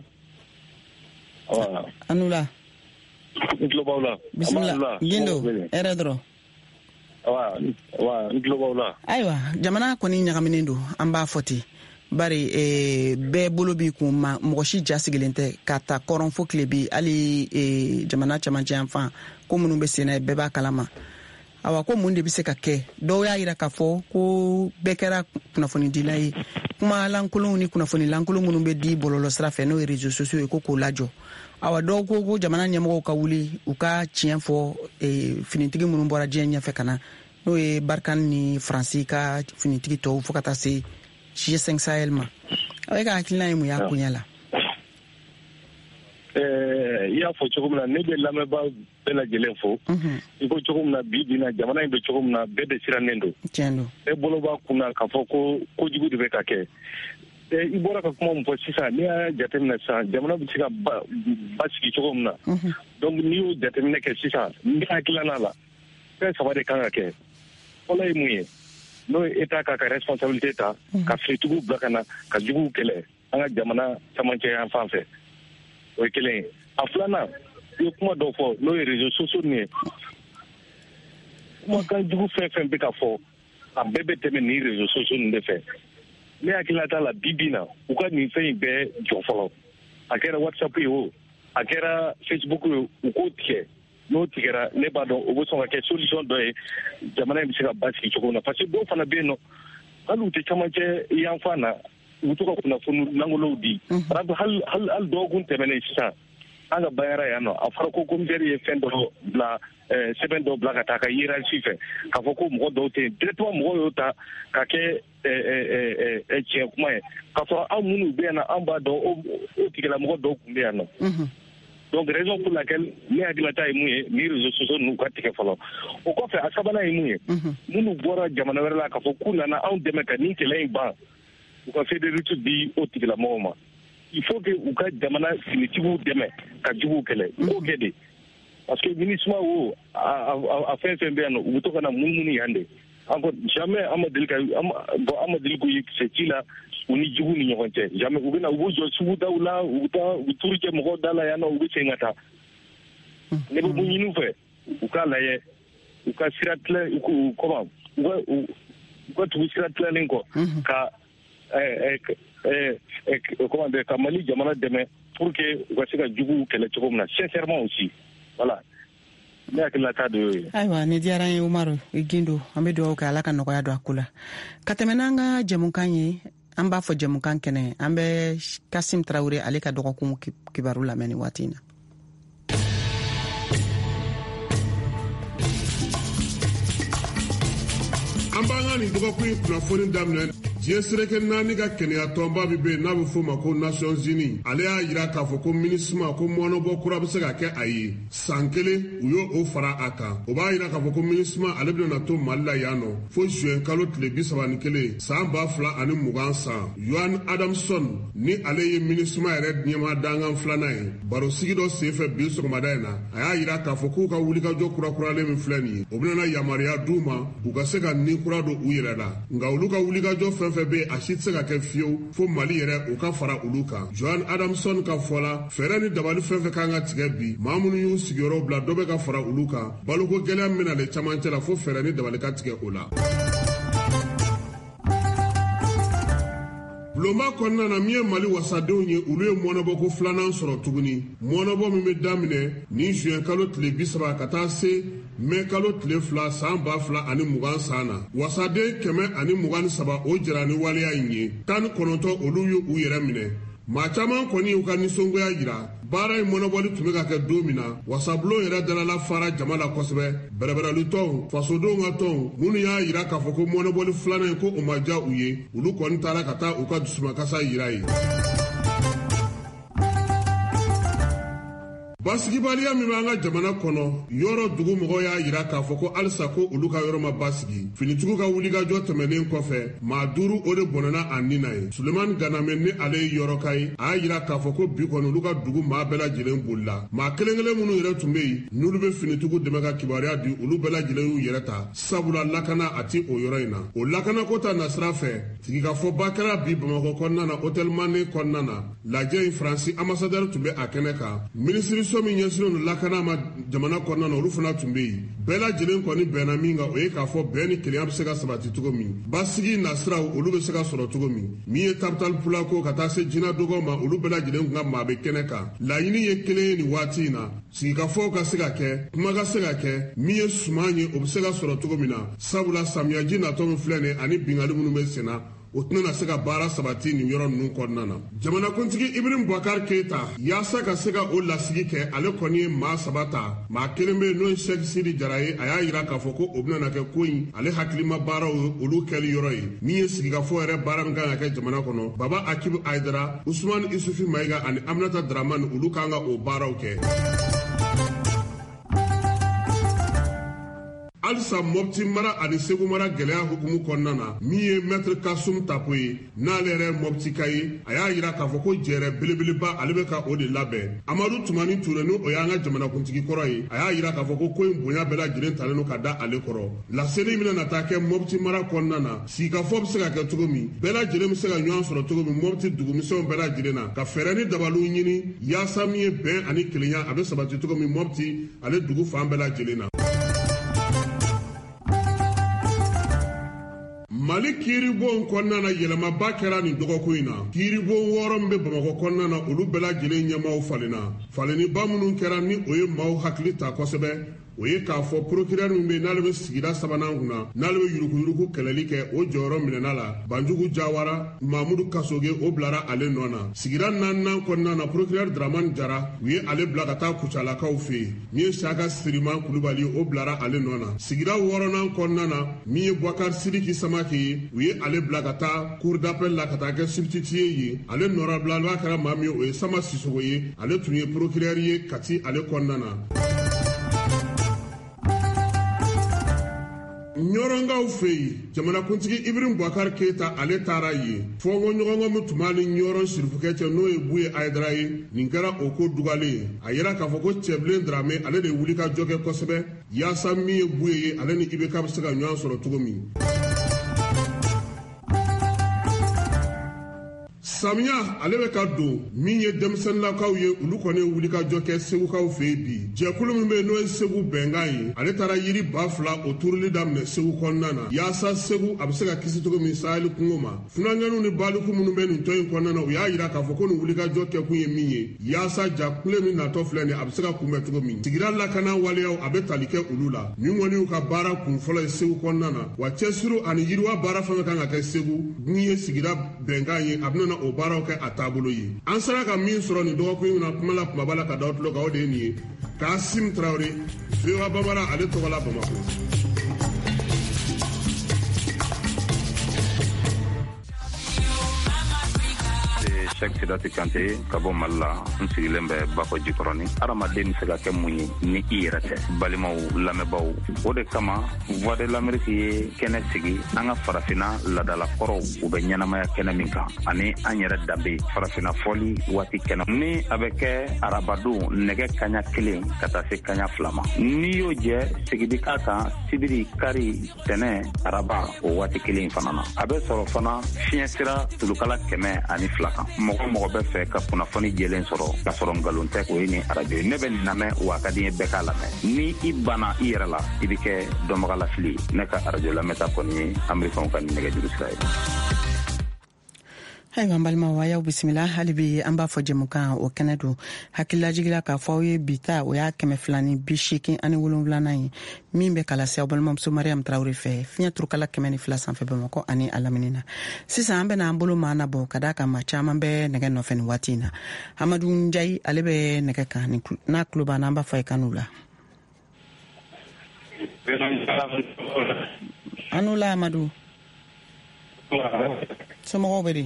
awa anula global bismillah Gindo eredro wa wa global aywa jamana koni nyagaminen do an b'a foti bari e bɛɛ bolo bi kun ma mɔgɔ si ja sigilen tɛ ka ta kɔrɔn fo tile bi hali e jamana camancɛ yan fan ko minnu bɛ sen na bɛɛ b'a kalama awa ko mun de bɛ se ka kɛ dɔw y'a yira k'a fɔ ko bɛɛ kɛra kunnafonidila ye kuma lankolonw ni kunnafoni lankolon minnu bɛ di bɔlɔlɔ sira fɛ n'o ye réseaux sociaux ye ko k'o lajɔ awa dɔw ko ko jamana ɲɛmɔgɔw ka wuli u ka tiɲɛ fɔ e finitigi minnu bɔra diɲɛ ɲɛfɛ ka na n'o ye Barkan ni Faransi ka finitigi tɔw fo ka taa se G cinq Sahel ma aw ka hakilina ye mun y'a kunya la eh i y'a fɔ cogo min na ne bɛ lamɛnbaa bɛɛ lajɛlen fo i ko cogo min na bi bi in na jamana in bɛ cogo min na bɛɛ de sirannen don tiɲɛ don e bolo b'a kun na k'a fɔ ko kojugu de bɛ ka kɛ i bɔra ka kuma min fɔ sisan n'i y'a jateminɛ sisan jamana bɛ se ka basigi cogo min na donc n'i y'o jateminɛ kɛ sisan n hakilina la fɛn saba de kan ka kɛ fɔlɔ ye mun ye n'o ye État ka ka responsabilité ta ka fitigiw bila ka na ka juguw kɛlɛ an ka jamana camancɛ yan fan fɛ o ye kelen ye a filanan i ye kuma dɔw fɔ n'o ye réseaux sociaux nin ye kumakan jugu fɛn fɛn bɛ ka fɔ a bɛɛ bɛ tɛmɛ nin réseaux sociaux nin de fɛ ne hakilina t'a la bi bi in na u ka nin fɛn in bɛɛ jɔ fɔlɔ a kɛra WhatsApp ye o a kɛra Facebook ye u k'o tigɛ n'o tigɛra ne b'a dɔn o bɛ sɔn ka kɛ solution dɔ ye jamana in bɛ se ka basigi cogo min na parce que dɔw fana bɛ yen nɔ hali u tɛ camancɛ yan fan na u bɛ to ka kunnafoni langolow di hali hali dɔgɔkun tɛmɛnen sisan an ka bayara yan nɔ a fɔra ko commissaire ye fɛn dɔ bila sɛbɛn dɔ bila ka taa ka hiérarchie fɛ k'a fɔ ko mɔgɔ dɔw tɛ yen directement mɔgɔw y'o ta ka kɛ tiɲɛ kuma ye k'a sɔrɔ anw minnu bɛ yan nɔ an b'a dɔn o tigilamɔgɔ dɔw tun bɛ yan nɔ donc raison pour laquelle ne hakilata ye mun ye ni réseaux sociaux n'u ka tigɛ fɔlɔ o kɔfɛ a sabanan ye mun ye minnu bɔra jamana wɛrɛ la k'a fɔ k'u nana anw dɛmɛ ka nin kɛlɛ in ban u ka fédéralité di o tigilamɔgɔw ma il faut que u ka jamana finitigiw dɛmɛ ka juguw kɛlɛ u k'o kɛ de parce que MINUSMA wo a fɛn fɛn bɛ yan nɔ u bɛ to ka na munumunu yan de encore jamais an ma deli ka bon an ma deli k'u ye ci la u ni jugu ni ɲɔgɔn cɛ jamais u bɛna u b'u jɔ sugudaw la u bɛ taa u turu cɛ mɔgɔw da la yan nɔ u bɛ segin ka taa ne bɛ mun ɲini u fɛ u k'a lajɛ u ka sira tilɛ u comment u ka u ka tugu sira tilɛlen kɔ ka comment dire ka Mali jamana dɛmɛ pour que u ka se ka juguw kɛlɛ cogo min na sincèrement aussi voilà. Ayiwa ni diyara ye Umaru Gindo an bɛ dugawu kɛ Ala ka nɔgɔya don a ko la ka tɛmɛ n'an ka jɛmukan ye an b'a fɔ jɛmukan kɛnɛ an bɛ Kasim Tarawele ale ka dɔgɔkun kibaru lamɛn ni waati in na. An b'an ka nin dɔgɔkun in kunnafoni daminɛ diɲɛ sereke naani ka kɛnɛya tɔnba bi bɛ n'a bɛ fɔ o ma ko Nations Unies ale y'a jira k'a fɔ ko MINUSMA ko mɔnɔbɔ kura bɛ se ka kɛ a ye san kelen u y'o fara a kan o b'a jira k'a fɔ ko MINUSMA ale bɛna to Mali la yan nɔ fo juin kalo tile bi saba ni kelen san ba fila ani mugan san Yohan Adamson ni ale ye MINUSMA yɛrɛ ɲɛmaa dankan filanan ye baro sigi dɔ senfɛ bi sɔgɔmada in na a y'a jira k'a fɔ k'u ka wulikajɔ kurakuralen min filɛ nin ye o bɛna yamaruya d'u ma u ka se ka nin kura don u yɛrɛ la nka olu ka wulikajɔ fɛn fɛn bɛ a si tɛ se ka kɛ fiyewu fo Mali yɛrɛ u ka fara olu kan Yohan Adamson ka fɔ la fɛɛrɛ ni dabali fɛn fɛn kan ka tigɛ bi maa minnu y'u sigiyɔrɔ bila dɔ bɛ ka fara olu kan baloko gɛlɛya min na le camancɛ la fo fɛɛrɛ ni dabali ka tigɛ o la. Bulonba kɔnɔna na min ye Mali wasadenw ye olu ye mɔnɔbɔko filanan sɔrɔ tuguni mɔnɔbɔ min bɛ daminɛ ni juin kalo tile bi saba ka taa se mai kalo tile fila san ba fila ani mugan san na wasaden kɛmɛ ani mugan ni saba o jara ni waleya in ye tan ni kɔnɔntɔn olu ye u yɛrɛ minɛ maa caman kɔni y'u ka nisɔngoya jira baara in mɔnɔbɔli tun bɛ ka kɛ don min na wasabulon yɛrɛ dalala fara jama la kosɛbɛ bɛrɛbɛrɛlitɔnw fasodenw ka tɔnw minnu y'a jira k'a fɔ ko mɔnɔbɔli filanan in ko o ma diya u ye olu kɔni taara ka taa u ka dusumakasa jira ye. basigibaliya min b'an ka jamana kɔnɔ yɔrɔ dugu mɔgɔw y'a jira k'a fɔ ko halisa ko olu ka yɔrɔ ma basigi finitigiw ka wulikajɔ tɛmɛnen kɔfɛ maa duuru o de bɔnɛna a nin na ye Sulemani Ganame ni ale ye yɔrɔka ye a y'a jira k'a fɔ ko bi kɔni olu ka dugu maa bɛɛ lajɛlen bolila maa kelen kelen minnu yɛrɛ tun bɛ yen n'olu bɛ finitigiw dɛmɛ ka kibaruya di olu bɛɛ lajɛlen y'u yɛrɛ ta sabula lakana a ti o yɔrɔ in na o lakana ko ta nasira fɛ sigikafɔba kɛra bi Bamakɔ kɔnɔna na hôtel Mané kɔnɔna na lajɛ in Faransi ambassadeur tun bɛ a kɛnɛ kan minisiri so min ɲɛsinnen don lakana ma jamana kɔnɔna na olu fana tun bɛ yen bɛɛ lajɛlen kɔni bɛnna min kan o ye k'a fɔ bɛn ni kelenya bɛ se ka sabati cogo min basigi nasiraw olu bɛ se ka sɔrɔ cogo min min ye capital pulako ka taa se jinɛ dɔgɔw ma olu bɛɛ lajɛlen kun ka maa bɛ kɛnɛ kan laɲini ye kelen ye nin waati in na sigikafɔw ka se ka kɛ kuma ka se ka kɛ min ye suman ye o bɛ se ka sɔrɔ cogo min na sabula samiyaji natɔ min filɛ nin ani bingali minnu bɛ sen na o tɛna se ka baara sabati nin yɔrɔ ninnu kɔnɔna na jamanakuntigi Ibrahim Boubacar Keita yaasa ka se ka o lasigi kɛ ale kɔni ye maa saba ta maa kelen bɛ yen n'o ye Sheikh Sidi Jara ye a y'a jira k'a fɔ ko o bɛna kɛ ko in ale hakilima baaraw olu kɛli yɔrɔ ye min ye sigikafɔ yɛrɛ baara min kan ka kɛ jamana kɔnɔ Baba Akibu Aidara Usman Isufi Mayiga ani Aminata Dramani olu kan ka o baaraw kɛ. Alisa Mopti mara ani Segu mara gɛlɛya hukumu kɔnɔna na min ye Maître Kasum Tapo ye n'ale yɛrɛ Mopti ka ye a y'a jira k'a fɔ ko jɛrɛ belebeleba ale bɛ ka o de labɛn Amadu Tumani Ture ni o y'an ka jamanakuntigi kɔrɔ ye a y'a jira k'a fɔ ko ko in bonya bɛɛ lajɛlen talen don ka da ale kɔrɔ laseli min na taa kɛ Mopti mara kɔnɔna na sigikafɔ bɛ se ka kɛ cogo min bɛɛ lajɛlen bɛ se ka ɲɔgɔn sɔrɔ cogo min Mopti dugumisɛnw bɛɛ lajɛlen na ka fɛɛrɛ ni dabaliw ɲini yaasa min ye bɛn ani kelenya a bɛ sabati cogo min Mopti ale dugu fan bɛɛ lajɛlen na. Mali kiiribon kɔnɔna na yɛlɛmaba kɛra nin dɔgɔkun in na kiiribon wɔɔrɔ min bɛ Bamakɔ kɔnɔna na olu bɛɛ lajɛlen ɲɛmaaw falenna faleniba minnu kɛra ni o ye maaw hakili ta kosɛbɛ o ye k'a fɔ procureur min bɛ n'ale bɛ sigida sabanan kunna n'ale bɛ yuruguyurugu kɛlɛli kɛ o jɔyɔrɔ minɛna la Banjugu Jawara Mamudu Kasoge o bilara ale nɔ na. Sigida naaninan kɔnɔna na procureur Dramane Jara u ye ale bila ka taa Kucalakaw fɛ yen min ye Saka Siriman Kulubali o bilara ale nɔ na. Sigida wɔɔrɔnan kɔnɔna na min ye Bouakar Sidiki Samake ye u ye ale bila ka taa cour d'appel la ka taa kɛ substitut ye ale nɔrabila n'a kɛra maa min o ye Sama Sissogo ye ale tun ye procureur ye Kati ale kɔnɔna na. Ɲɔrɔngaw fɛ yen jamanakuntigi Ibrim Bouakar Keita ale taara yen fɔnkɔɲɔgɔnkɔ min tun b'a ni ɲɔrɔn sirifukɛ cɛ n'o ye Buye Ayidara ye nin kɛra o ko dugalen a yira k'a fɔ ko Cɛbilen Dramé ale de ye wuli ka jɔ kɛ kosɛbɛ yaasa min ye Buye ye ale ni I B K bɛ se ka ɲɔgɔn sɔrɔ cogo min. Samiya ale bɛ ka don min ye denmisɛnnakaw ye olu kɔni ye wuli ka jɔ kɛ segukaw fɛ yen bi jɛkulu min bɛ yen n'o ye Segu bɛnkan ye ale taara yiri ba fila o turuli daminɛ Segu kɔnɔna na yaasa Segu a bɛ se ka kisi cogo min Sahel kungo ma funanŋɛniw ni baliku minnu bɛ nin tɔn in kɔnɔna na u y'a yira k'a fɔ ko nin wuli ka jɔ kɛ kun ye min ye yaasa jakule min natɔ filɛ nin a bɛ se ka kunbɛn cogo min sigida lakana waleyaw a bɛ tali kɛ olu la min kɔni y'u ka baara kun fɔlɔ ye Segu kɔnɔna na wa cɛsiri ani yiriwa baara fɛn fɛn kan ka kɛ Segu min ye sigida bɛnkan ye a bɛ na o baaraw kɛ a taabolo ye an sera ka min sɔrɔ nin dɔgɔkun in na kuma la kumaba la ka da tulo kan o de ye nin ye Kasim Traoré V O A Bambara ale tɔgɔ la Bamako. Cheikh Sidati Kante ka bɔ Mali la n sigilen bɛ Bako Jikɔrɔni adamaden bɛ se ka kɛ mun ye ni I yɛrɛ tɛ balimaw lamɛnbaw o de kama Voix de l'Amérique ye kɛnɛ sigi an ka farafina ladalakɔrɔw u bɛ ɲɛnamaya kɛnɛ min kan ani an yɛrɛ danbe farafina fɔli waati kɛnɛ ni a bɛ kɛ arabadon nɛgɛ kaɲa kelen ka taa se kaɲa fila ma n'i y'o jɛ sigidi k'a kan sibiri kari tɛnɛ araba o waati kelen fana na a bɛ sɔrɔ fana fiɲɛ sira tulukala kɛmɛ ani fila kan mɔgɔ mɔgɔ bɛ fɛ ka kunnafoni jɛlen sɔrɔ ka sɔrɔ nkalon tɛ o ye ni arajo ye ne bɛ nin lamɛn wa a ka di n ye bɛɛ k'a lamɛn ni I banna I yɛrɛ la I bɛ kɛ dɔnbagalafili ne ka arajo lamɛnta kɔni ye amerikanw ka nɛgɛjuru sira ye. Ayiwa an balimaw a y'aw bisimila hali bi an b'a fɔ jɛmukan o kɛnɛ don hakililajigila k'a fɔ aw ye bi ta o y'a kɛmɛ fila ni bi seegin ani wolonwulanan ye min bɛ kalase aw balimamuso Mariam Traoré fɛ fiɲɛ turukala kɛmɛ ni fila sanfɛ Bamakɔ ani a lamini na sisan an bɛna an bolo maa nabɔ ka d'a kan maa caman bɛ nɛgɛ nɔfɛ nin waati in na Amadu Njayi ale bɛ nɛgɛ kan n'a tulo b'an na an b'a fɔ a ye kan'u la anu la Amadu somɔgɔw bɛ di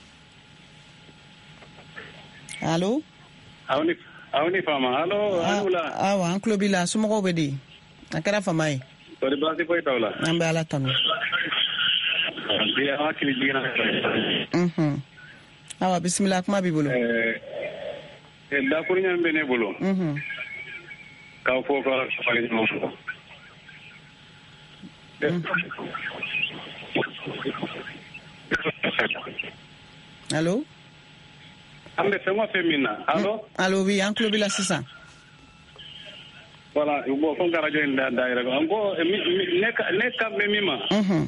Allo awni awni fama allo alula awa an kulo bila somɔgɔw bɛ di a kɛra fama ye tori basi foyi t'aw la an bɛ Ala tanu bi an hakili jiginna mhm awa bisimila kuma b'i bolo eh dakuruɲa bɛ ne bolo mhm k'aw fɔ ka fali ɲɔgɔn fɔ Allo an bɛ fɛn o fɛn min na allo allo oui an kulo b'i la sisan voilà bon fo ka radio in da da yɛrɛ an ko ne ka ne ka bɛ min ma mhm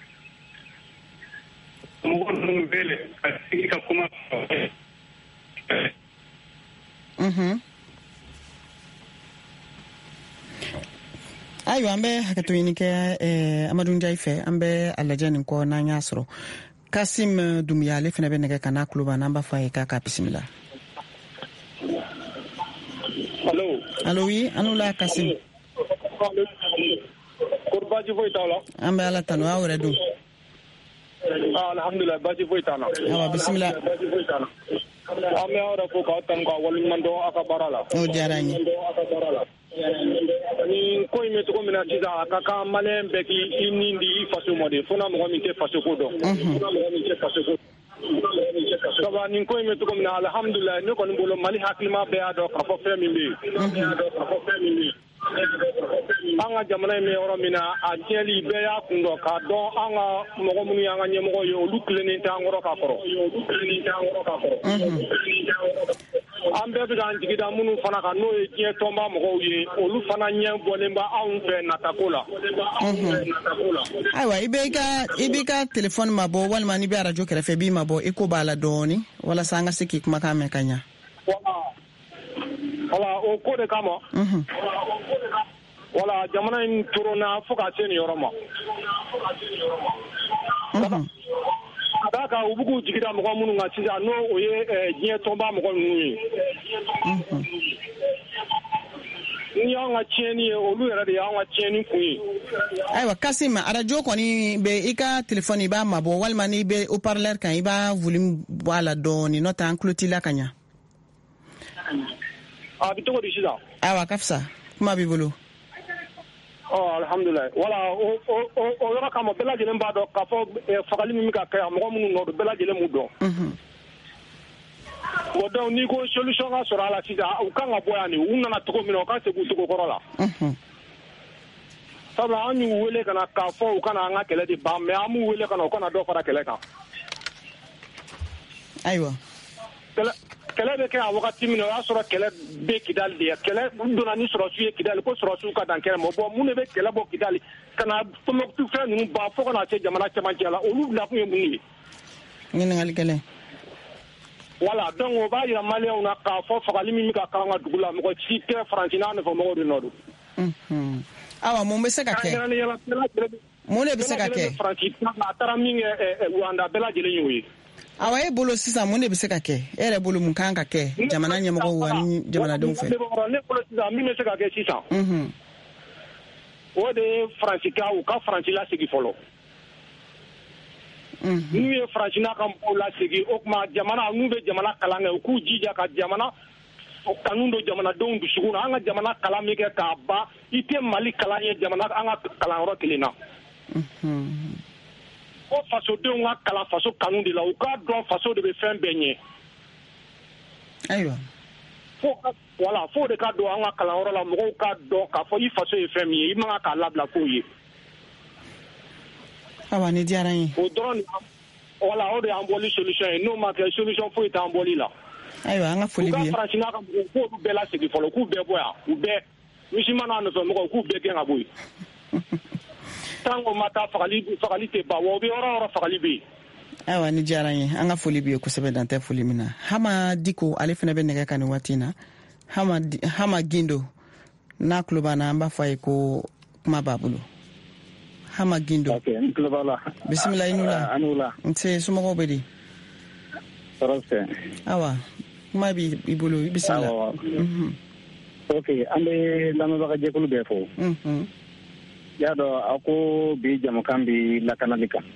mɔgɔ ninnu bɛɛ ka sigi ka kuma mhm ayiwa an bɛ hakɛto ɲini kɛ eh, Amadu Njayi fɛ an bɛ a lajɛ nin kɔ n'an y'a sɔrɔ Kasim Dumbuya ale fana bɛ nɛgɛ kan n'a tulo b'an na an b'a fɔ a ye k'a ka bisimila. allo allo oui anu la Kasim ko baasi foyi t'aw la an bɛ Ala tanu aw yɛrɛ don ah alhamdulillah baasi foyi t'an na awa bisimila an bɛ aw yɛrɛ fo k'aw tanu k'aw waleɲuman dɔn aw ka baara la o diyara n ye ni ko in bɛ cogo min na sisan a ka kan maliyɛn bɛɛ k'i ni di i faso ma de fo na mɔgɔ min tɛ faso ko dɔn sabu nin ko in bɛ cogo min na alhamdulillah ne kɔni bolo Mali hakilima bɛɛ y'a dɔn k'a fɔ fɛn min bɛ yen an ka jamana in bɛ yɔrɔ min na a tiɲɛli bɛɛ y'a kun dɔn k'a dɔn an ka mɔgɔ minnu y'an ka ɲɛmɔgɔ ye olu tilennen tɛ an kɔrɔ ka kɔrɔ an bɛɛ bɛ k'an jigi da minnu fana kan n'o ye diɲɛ tɔnba mɔgɔw ye olu fana ɲɛ bɔlen bɛ anw fɛ natako la ayiwa i bɛ i ka i b'i ka telefɔni mabɔ walima n'i bɛ arajo kɛrɛfɛ i b'i mabɔ i ko b'a la dɔɔnin walasa an ka se k'i kumakan mɛn ka ɲɛ wala o ko de kama o wala jamana in torona fo ka se ni yɔrɔ ma ka ka u bugu jigira mɔgɔ minnu kan sisan n'o o ye diɲɛ tɔnba mɔgɔ ninnu ye ni y'an ka tiɲɛni ye olu yɛrɛ de y'an ka tiɲɛni kun ye. Ayiwa Kasima arajo kɔni bɛ i ka telefɔni i b'a mabɔ walima n'i bɛ haut-parleur kan i b'a volume bɔ a la dɔɔni n'o tɛ an tulo t'i la ka ɲa. A bɛ cogo di sisan. Ayiwa ka fisa kuma b'i bolo. Ɔ alhamdulilayi wala o o o yɔrɔ kama bɛɛ lajɛlen b'a dɔn k'a fɔ fagali min bɛ ka kɛ yan mɔgɔ minnu nɔ don bɛɛ lajɛlen m'u dɔn. Bon donc n'i ko solution ka sɔrɔ a la sisan u kan ka bɔ yan de u nana cogo min na u ka segin u cogo kɔrɔ la. Sabula an y'u wele ka na k'a fɔ u kana an ka kɛlɛ de ban mais an m'u wele ka na u kana dɔ fara kɛlɛ kan. Ayiwa. Kɛlɛ kɛlɛ bɛ kɛ a wagati min na o y'a sɔrɔ kɛlɛ bɛ Kidali de kɛlɛ donna ni sɔrɔsiw ye Kidali ko sɔrɔsiw ka dan kɛnɛ ma bon mun de bɛ kɛlɛ bɔ Kidali ka na Tombouctou fɛn ninnu ban fo ka na se jamana cɛmancɛ la olu bila kun ye mun ye. Ɲininkali kɛlɛ. Voilà donc o b'a yira maliyɛnw na k'a fɔ fagali min bɛ ka k'an ka dugu la mɔgɔ si tɛ Faransi n'a nɔfɛmɔgɔw de nɔ don. Awa mun bɛ se ka kɛ mun de bɛ se ka kɛ Faransi a taara min kɛ Rwanda bɛɛ lajɛlen y'o ye. Awa e bolo sisan mun de bɛ se ka kɛ e yɛrɛ bolo mun kan ka kɛ jamana ɲɛmɔgɔw ani jamanadenw fɛ. Ne bolo sisan min bɛ se ka kɛ sisan o de ye Faransi ka u ka Faransi lasegin fɔlɔ. N'u ye Faransi n'a ka mɔgɔw lasegin o tuma jamana n'u bɛ jamana kalan kɛ u k'u jija ka jamana kanu don jamanadenw dusukun na an ka jamana kalan min kɛ k'a ban i tɛ Mali kalan ye jamana an ka kalanyɔrɔ kelen na. Ko fasodenw ka kalan faso kanu de la u k'a dɔn faso de bɛ fɛn bɛɛ ɲɛ. Ayiwa. Fo voilà fo de ka don an ka kalanyɔrɔ la mɔgɔw k'a dɔn k'a fɔ i faso ye fɛn min ye i man kan k'a labila k'o ye. Awa ni diyara n ye. O dɔrɔn voilà o de y'an bɔli solution ye n'o ma kɛ solution foyi t'an bɔli la. Ayiwa an ka foli b'i ye. U ka Faransi n'a ka mɔgɔw k'olu bɛɛ lasegin fɔlɔ k'u bɛɛ bɔ yan u bɛɛ musulman n'a nɔfɛmɔgɔw k'u bɛɛ gɛn ka bɔ yen. Tant qu'on ma taa fagali fagali tɛ ban wa o bɛ yɔrɔ yɔrɔ fagali bɛ yen. Ayiwa ni diyara n ye an ka foli b'i ye kosɛbɛ dan tɛ foli min na Hama Diko ale fana bɛ nɛgɛ kan nin waati in na Hama Hama Gindo n'a tulo b'an na an b'a fɔ a ye ko kuma b'a bolo. Hama Gindo. Ok, n tulo b'a la. Bisimila i n'u la. A n'u la. Nse somɔgɔw bɛ di. Tɔɔrɔ tɛ. Awa kuma b'i bolo i bisimila. Awɔ. Ok an bɛ lamɛnbagajɛkulu bɛɛ fo. Y'a dɔn a ko bi jamukan bi lakanali kan.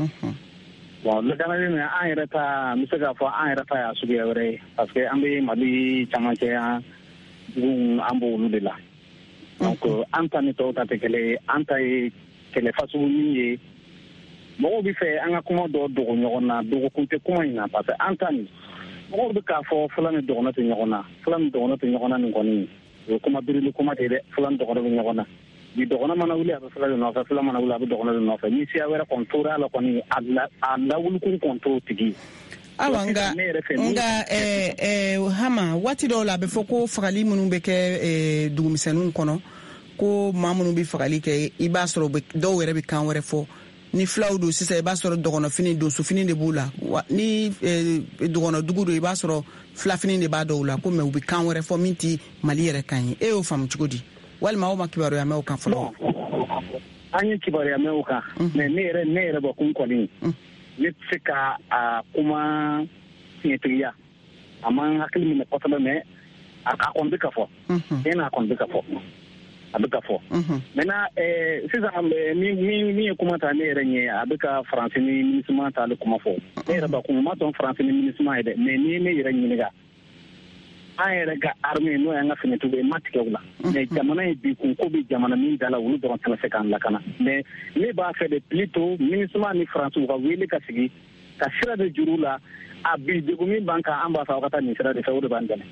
Bon lakanali min an yɛrɛ ta n bɛ se k'a fɔ an yɛrɛ ta y'a suguya wɛrɛ ye parce que an bɛ Mali camancɛ yan dugu an b'olu de la. Donc an ta ni tɔw ta tɛ kelen ye an ta ye kɛlɛ fasugu min ye mɔgɔw bɛ fɛ an ka kuma dɔ dogo ɲɔgɔn na dogokun tɛ kuma in na parce que an ta nin mɔgɔw bɛ k'a fɔ fila ni dɔgɔnɔ tɛ ɲɔgɔn na fila ni dɔgɔnɔ tɛ ɲɔgɔn na nin kɔni o ye kuma birili kuma tɛ dɛ fila ni dɔgɔnɔ bɛ ɲɔgɔn na bi dɔgɔnɔ mana wuli a bɛ fila de nɔfɛ fila mana wuli a bɛ dɔgɔnɔ de nɔfɛ ni siya wɛrɛ kɔni tora la kɔni a lawulikun kɔni t'o tigi. Awa nga nga eh eh Hama waati dɔw la a bɛ fɔ ko fagali minnu bɛ kɛ dugumisɛnninw kɔnɔ ko maa minnu bɛ fagali kɛ i b'a sɔrɔ dɔw yɛrɛ bɛ kan wɛrɛ fɔ ni filaw don sisan i b'a sɔrɔ dɔgɔnɔfini donsofini de b'u la ni dɔgɔnɔdugu don i b'a sɔrɔ filafini de b'a dɔw la ko mɛ u bɛ kan wɛrɛ fɔ min tɛ Mali yɛrɛ kan ye e y'o faamu cogo di walima aw ma kibaruya mɛn o kan fɔlɔ. An ye kibaruya mɛn o kan mɛ ne yɛrɛ ne yɛrɛ bɔ kun kɔni ne tɛ se ka a kuma tiɲɛtigiya a man hakili minɛ kosɛbɛ mɛ a kɔni bɛ ka fɔ e n'a kɔni bɛ ka fɔ. A bɛ ka fɔ maintenant sisan min ye kuma ta ne yɛrɛ ɲɛ a bɛ ka Faransi ni MINUSMA ta ale kuma fɔ ne yɛrɛ bakun ma dɔn Faransi ni MINUSMA ye dɛ mais ni ne yɛrɛ ɲininka an yɛrɛ ka armée n'o y'an ka finitigiw ye ma tigɛ u la mais jamana ye bi kun ko bɛ jamana min da la olu dɔrɔn tɛna se k'an lakana mais ne b'a fɛ de plutôt MINUSMA ni Faransi u ka wele ka sigi ka sira de juru la a bi degun min b'an kan an b'a fɛ aw ka taa nin sira de fɛ o de b'an dɛmɛ.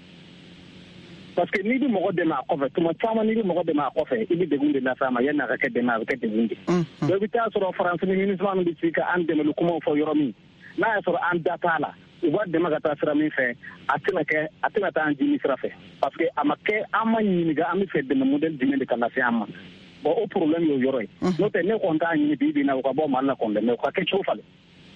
Parce que n'i bɛ mɔgɔ dɛmɛ a kɔfɛ tuma caman n'i bɛ mɔgɔ dɛmɛ a kɔfɛ i bɛ degun de lase a ma yanni a ka kɛ dɛmɛ a bɛ kɛ degun de. donc i bɛ taa sɔrɔ Faransi ni MINUSMA bɛ sigi ka an dɛmɛli kumaw fɔ yɔrɔ min n'a y'a sɔrɔ an da t'a la u b'a dɛmɛ ka taa sira min fɛ a tɛna kɛ a tɛna taa an jimi sira fɛ parce que a ma kɛ an ma ɲininka an bɛ fɛ dɛmɛ modèle jumɛn de ka lase an ma bon o problème y'o yɔrɔ ye n'o tɛ ne kɔni t'a ɲini bi bi in na u ka bɔ Mali la kɔni dɛ mais u ka kɛ cogo falen.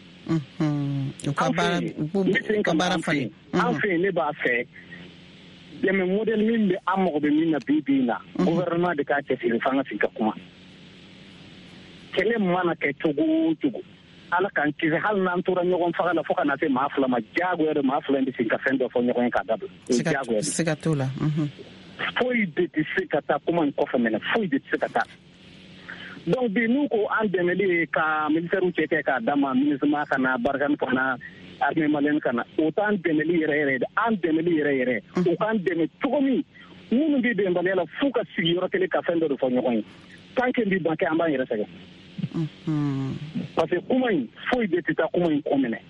u ka baara falen. an fɛ yen ne b'a fɛ dɛmɛ modèle min bɛ an mago bɛ min na bi bi in na gouvernement de k'a cɛsiri f'an ka sigi ka kuma kɛlɛ mana kɛ cogo o cogo ala k'an kisi hali n'an tora ɲɔgɔn faga la fo ka na se maa fila ma diyagoya de maa fila in bɛ sigi ka fɛn dɔ fɔ ɲɔgɔn ye k'a dabila o ye diyagoya de siga t'o la foyi de tɛ se ka taa kuma in kɔfɛ mɛnɛ foyi de tɛ se ka taa donc bi n'u ko an dɛmɛli ka militaire cɛ kɛ k'a d'a ma MINUSMA ka na Barkhane ka na armée malienne ka na o t'an dɛmɛli yɛrɛ yɛrɛ de an dɛmɛli yɛrɛ yɛrɛ o k'an dɛmɛ cogo min minnu bɛ bɛnbaliya la f'u ka sigi yɔrɔ kelen ka fɛn dɔ de fɔ ɲɔgɔn ye tant que n bɛ ban kɛ an b'an yɛrɛ sɛgɛn parce que kuma in foyi de tɛ taa kuma in kɔ minɛ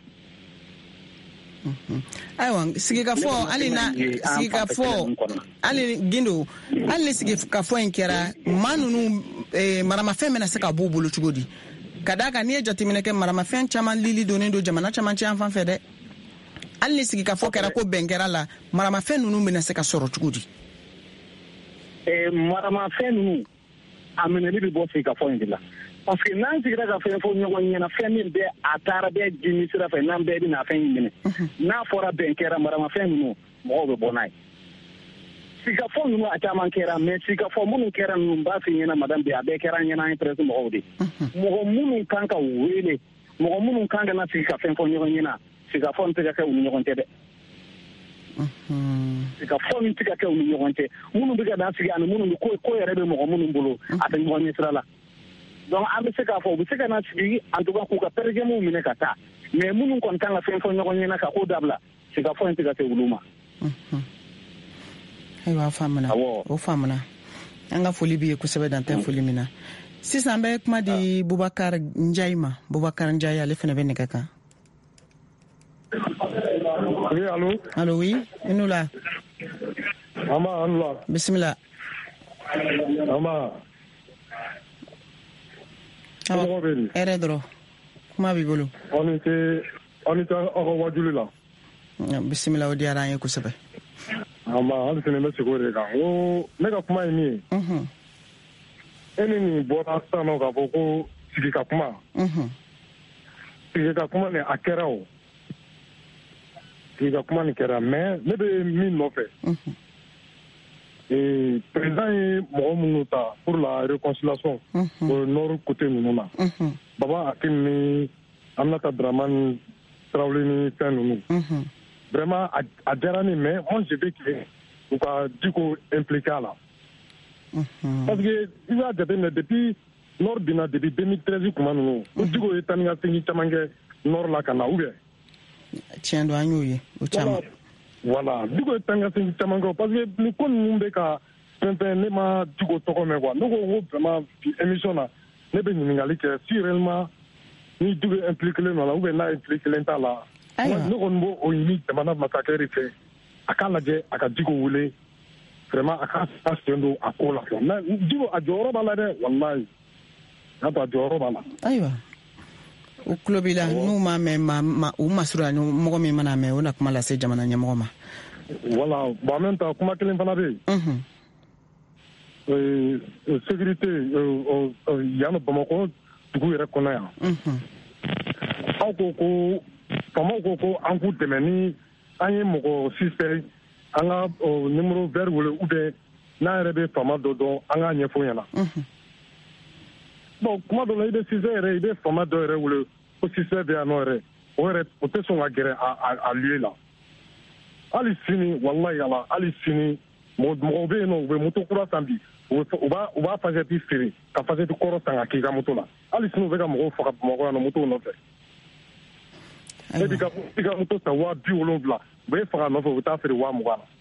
ayiwa sigikafɔ hali na sigikafɔ hali Gindo hali ni sigikafɔ in kɛra maa ninnu maramafɛn bɛna se ka b'u bolo cogo di ka d'a kan n'i ye jateminɛ kɛ maramafɛn caman lili donnen don jamana caman cɛ an fan fɛ dɛ hali ni sigikafɔ kɛra ko bɛn kɛra la maramafɛn ninnu bɛna se ka sɔrɔ cogo di maramafɛn ninnu a minɛli bɛ bɔ sigikafɔ in de la parce que n'an sigira ka fɛn fɔ ɲɔgɔn ɲɛna fɛn min bɛ a taara bɛɛ jimi sira fɛ n'an bɛɛ bɛna fɛn in minɛ n'a fɔra bɛn kɛra maramafɛn ninnu mɔgɔw bɛ bɔ n'a ye sigikafɔ ninnu a caman kɛra mais sigikafɔ minnu kɛra ninnu b'a f'i ɲɛna madame bi a bɛɛ kɛra an ɲɛna an ye presque mɔgɔw de mɔgɔ minnu kan ka wele mɔgɔ minnu kan ka na sigi ka fɛn fɔ ɲɔgɔn ɲɛna sigikafɔ nin tɛ ka kɛ u ni ɲɔgɔn cɛ dɛ sigikafɔ nin tɛ ka kɛ u ni ɲɔgɔn cɛ minnu bɛ ka na sigi ani minnu bɛ ko yɛrɛ bɛ mɔgɔ minnu bolo a tɛ ɲɔgɔn ɲɛ sira la donc an bɛ se k'a fɔ u bɛ se ka na sigi en tout cas k'u ka pɛrɛjɛmuw minɛ ka taa mais minnu kɔni kan ka fɛn fɔ ɲɔgɔn ɲɛna ka ko dabila sigikafɔ in tɛ ka se olu ma ayiwa a faamuna o faamuna an ka foli b'i ye kosɛbɛ dan tɛ foli min na sisan an bɛ kuma di Bubakar Njayi ma Bubakar Njayi ale fana bɛ nɛgɛ kan oui allo allo oui i n'u la ama anu la bisimila ama awa hɛrɛ dɔrɔn kuma b'i bolo aw ni tɛ aw ni tɛ aw ka wajuli la bisimila o diyara an ye kosɛbɛ ama hali sini n bɛ sigi o de kan ko ne ka kuma ye min ye e ni nin bɔra sisan nɔ k'a fɔ ko sigi ka kuma sigi ka kuma nin a kɛra o sigi ka kuma nin kɛra mais ne bɛ min nɔfɛ président ye mɔgɔ minnu ta pour la réconciliation au nord côté ninnu na Baba Hakim ni Aminata Dramane Traoré ni fɛn ninnu vraiment a diyara ne mais moi je veux que u ka Diko impliqué a la parce que i b'a jateminɛ depuis nord binna depuis deux mille treize kuma ninnu ko Diko ye taa ni ka segin caman kɛ nord la ka na ou bien tiɲɛ don an y'o ye o caman voilà Diko ye taa ni ka segin caman kɛ parce que ni ko ninnu bɛ ka fɛn fɛn ne ma Diko tɔgɔ mɛn quoi ne ko ko vraiment émission na ne bɛ ɲininkali kɛ si réellement ni Diko impliqué len a la ou bien n'a impliqué len t'a la ne kɔni b'o o ɲini jamana masakɛ de fɛ a k'a lajɛ a ka Diko wele vraiment a k'a a sen don a ko la mais Diko a jɔyɔrɔ b'a la dɛ walayi n'a to a jɔyɔrɔ b'a la. ayiwa o tulo b'i la n'u m'a mɛn ma ma u masura mɔgɔ min mana mɛn o na kuma lase jamana ɲɛmɔgɔ ma. voilà bon en même temps kuma kelen fana bɛ yen. Euh, sécurité euh, euh, yan nɔ Bamakɔ dugu yɛrɛ kɔnɔ yan. aw ko ko faamaw ko ko an k'u dɛmɛ ni an ye mɔgɔ suspect an ka numéro vert wele ou bien n'an yɛrɛ bɛ faama dɔ dɔn an k'a ɲɛfɔ ɲɛna. bon kuma dɔ la i bɛ suspect yɛrɛ i bɛ faama dɔ yɛrɛ wele ko suspect bɛ yan nɔ yɛrɛ o yɛrɛ o tɛ sɔn ka gɛrɛ a a lieu la hali sini walayi ala hali sini mɔgɔw bɛ yen nɔ u bɛ moto kura san bi u b'a u b'a fasɛti feere ka fasɛti kɔrɔ san ka k'i ka moto la hali sini u bɛ ka mɔgɔw faga Bamakɔ yan nɔ moto nɔfɛ. e b'i ka i ka moto ta waa bi wolonwula u bɛ e faga nɔfɛ u bɛ taa feere waa mugan na.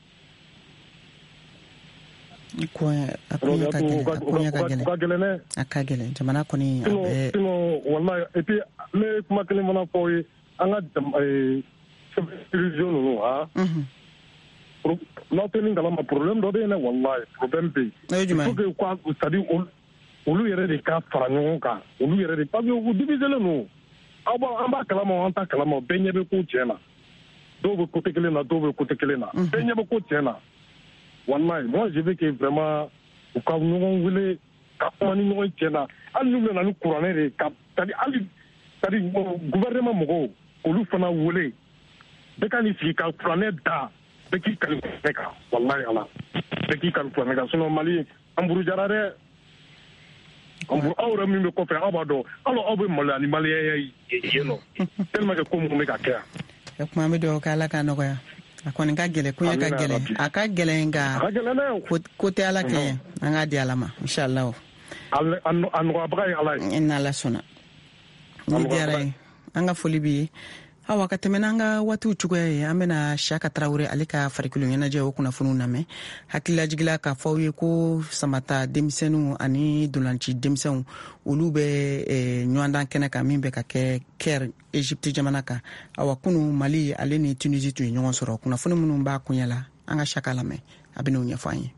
a koɲɛ ka gɛlɛn a koɲɛ ka gɛlɛn o ka gɛlɛn dɛ. a ka gɛlɛn jamana kɔni a bɛ. sinon walayi et puis ne ye kuma kelen fana fɔ aw ye an ka télévision ninnu han. n'aw tɛ nin kalama problème dɔ bɛ yen dɛ walayi problème bɛ yen. o ye jumɛn ye. il faut que c'est à dire olu yɛrɛ de ka fara ɲɔgɔn kan olu yɛrɛ de parce que u diviselen don. aw b'a an b'a kalama an t'a kalama bɛɛ ɲɛ bɛ ko tiɲɛ na dɔw bɛ côté kelen na dɔw bɛ côté kelen na bɛɛ ɲɛ bɛ ko tiɲɛ na walayi moi je veux que vraiment u ka ɲɔgɔn wele ka kuma ni ɲɔgɔn tiɲɛ na hali n'u bɛna ni kuranɛ de ka c'est à dire hali c'est à dire gouvernement mɔgɔw k'olu fana wele bɛɛ ka n'i sigi ka kuranɛ da bɛɛ k'i kali ne kan walahi ala bɛɛ k'i kali ne kan sinon Mali an burujara dɛ an buru aw yɛrɛ min bɛ kɔfɛ aw b'a dɔn hali aw bɛ maloya ni maliyɛnya ye yen nɔ tellement que ko mun bɛ ka kɛ yan. kuma bɛ dɔw kɛ Ala k'a nɔgɔya a kɔni ka gɛlɛn koɲɛ ka gɛlɛn a ka gɛlɛn nka ko tɛ Ala kɛ an k'a di Ala ma inshallah a nɔgɔyabaga ye Ala ye. N'Ala sɔnna ni diyara ye an ka foli b'i ye. Awa ka tɛmɛ n'an ka waatiw cogoya ye an bɛna Siyaka Tarawele ale ka farikolo ɲɛnajɛ o kunnafoniw lamɛn hakililajigila k'a fɔ aw ye ko Samata denmisɛnninw ani dolanci denmisɛnw olu bɛ ɲɔgɔndan kɛnɛ kan min bɛ ka kɛ Caire Egypte jamana kan. Awa kunu Mali ale ni Tunisie tun ye ɲɔgɔn sɔrɔ kunnafoni minnu b'a kuɲɛ la an ka Siyaka lamɛn a bɛ n'o ɲɛfɔ an ye.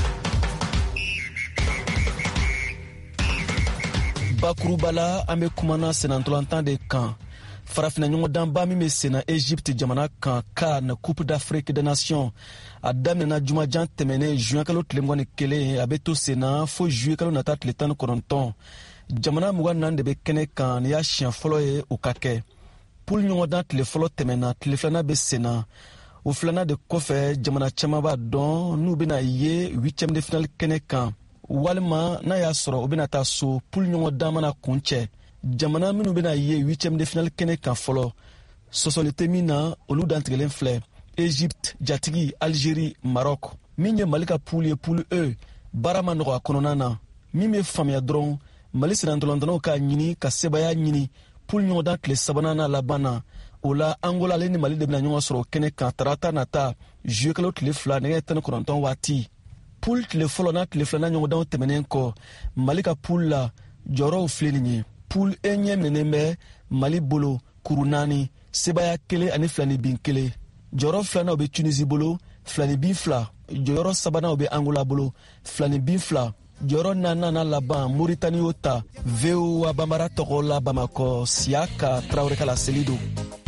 Bakurubala an bɛ kumana senantolantan de kan. Farafina ɲɔgɔndanba min bɛ senna Egypte jamana kan ka na Coupe d'Afrique des Nations a daminɛna jumajan tɛmɛnen juin kalo tile mugan ni kelen a bɛ to senna fo juillet kalo nata tile tan ni kɔnɔntɔn jamana mugan naani de bɛ kɛnɛ kan ni y'a siɲɛ fɔlɔ ye o ka kɛ poule ɲɔgɔndan tile fɔlɔ tɛmɛna tile filanan bɛ senna o filanan de kɔfɛ jamana caman b'a dɔn n'u bɛna ye huitième de finale kɛnɛ kan walima n'a y'a sɔrɔ u bɛna taa so poule ɲɔgɔndan mana kun cɛ. Jamana minnu bɛna ye huitième de finale kɛnɛ kan fɔlɔ sɔsɔli tɛ min na olu dantigɛlen filɛ Egypte, Jatigi, Algérie, Maroc. Min ye Mali ka poule ye poule E baara ma nɔgɔ a kɔnɔna na min bɛ faamuya dɔrɔn Mali senatolantanaw k'a ɲini ka sebaya ɲini poule ɲɔgɔndan tile sabanan n'a laban na o la Angola ale ni Mali de bɛna ɲɔgɔn sɔrɔ kɛnɛ kan tarata nata juillet kalo tile fila nɛgɛ tan ni kɔnɔntɔn waati poule tile fɔlɔ n'a tile filanan ɲɔgɔndanw tɛmɛnen kɔ Mali ka poule la jɔyɔrɔw filɛ nin ye. Poule e ɲɛ minɛnen bɛ Mali bolo kuru naani sebaya kelen ani filani bin kelen jɔyɔrɔ filanan bɛ Tunisie bolo filani bin fila jɔyɔrɔ sabanan bɛ Angola bolo filani bin fila jɔyɔrɔ naaninan laban Mauritanie y'o ta V O A Bambara tɔgɔ la Bamakɔ Siyaka Tarawele ka laseli don.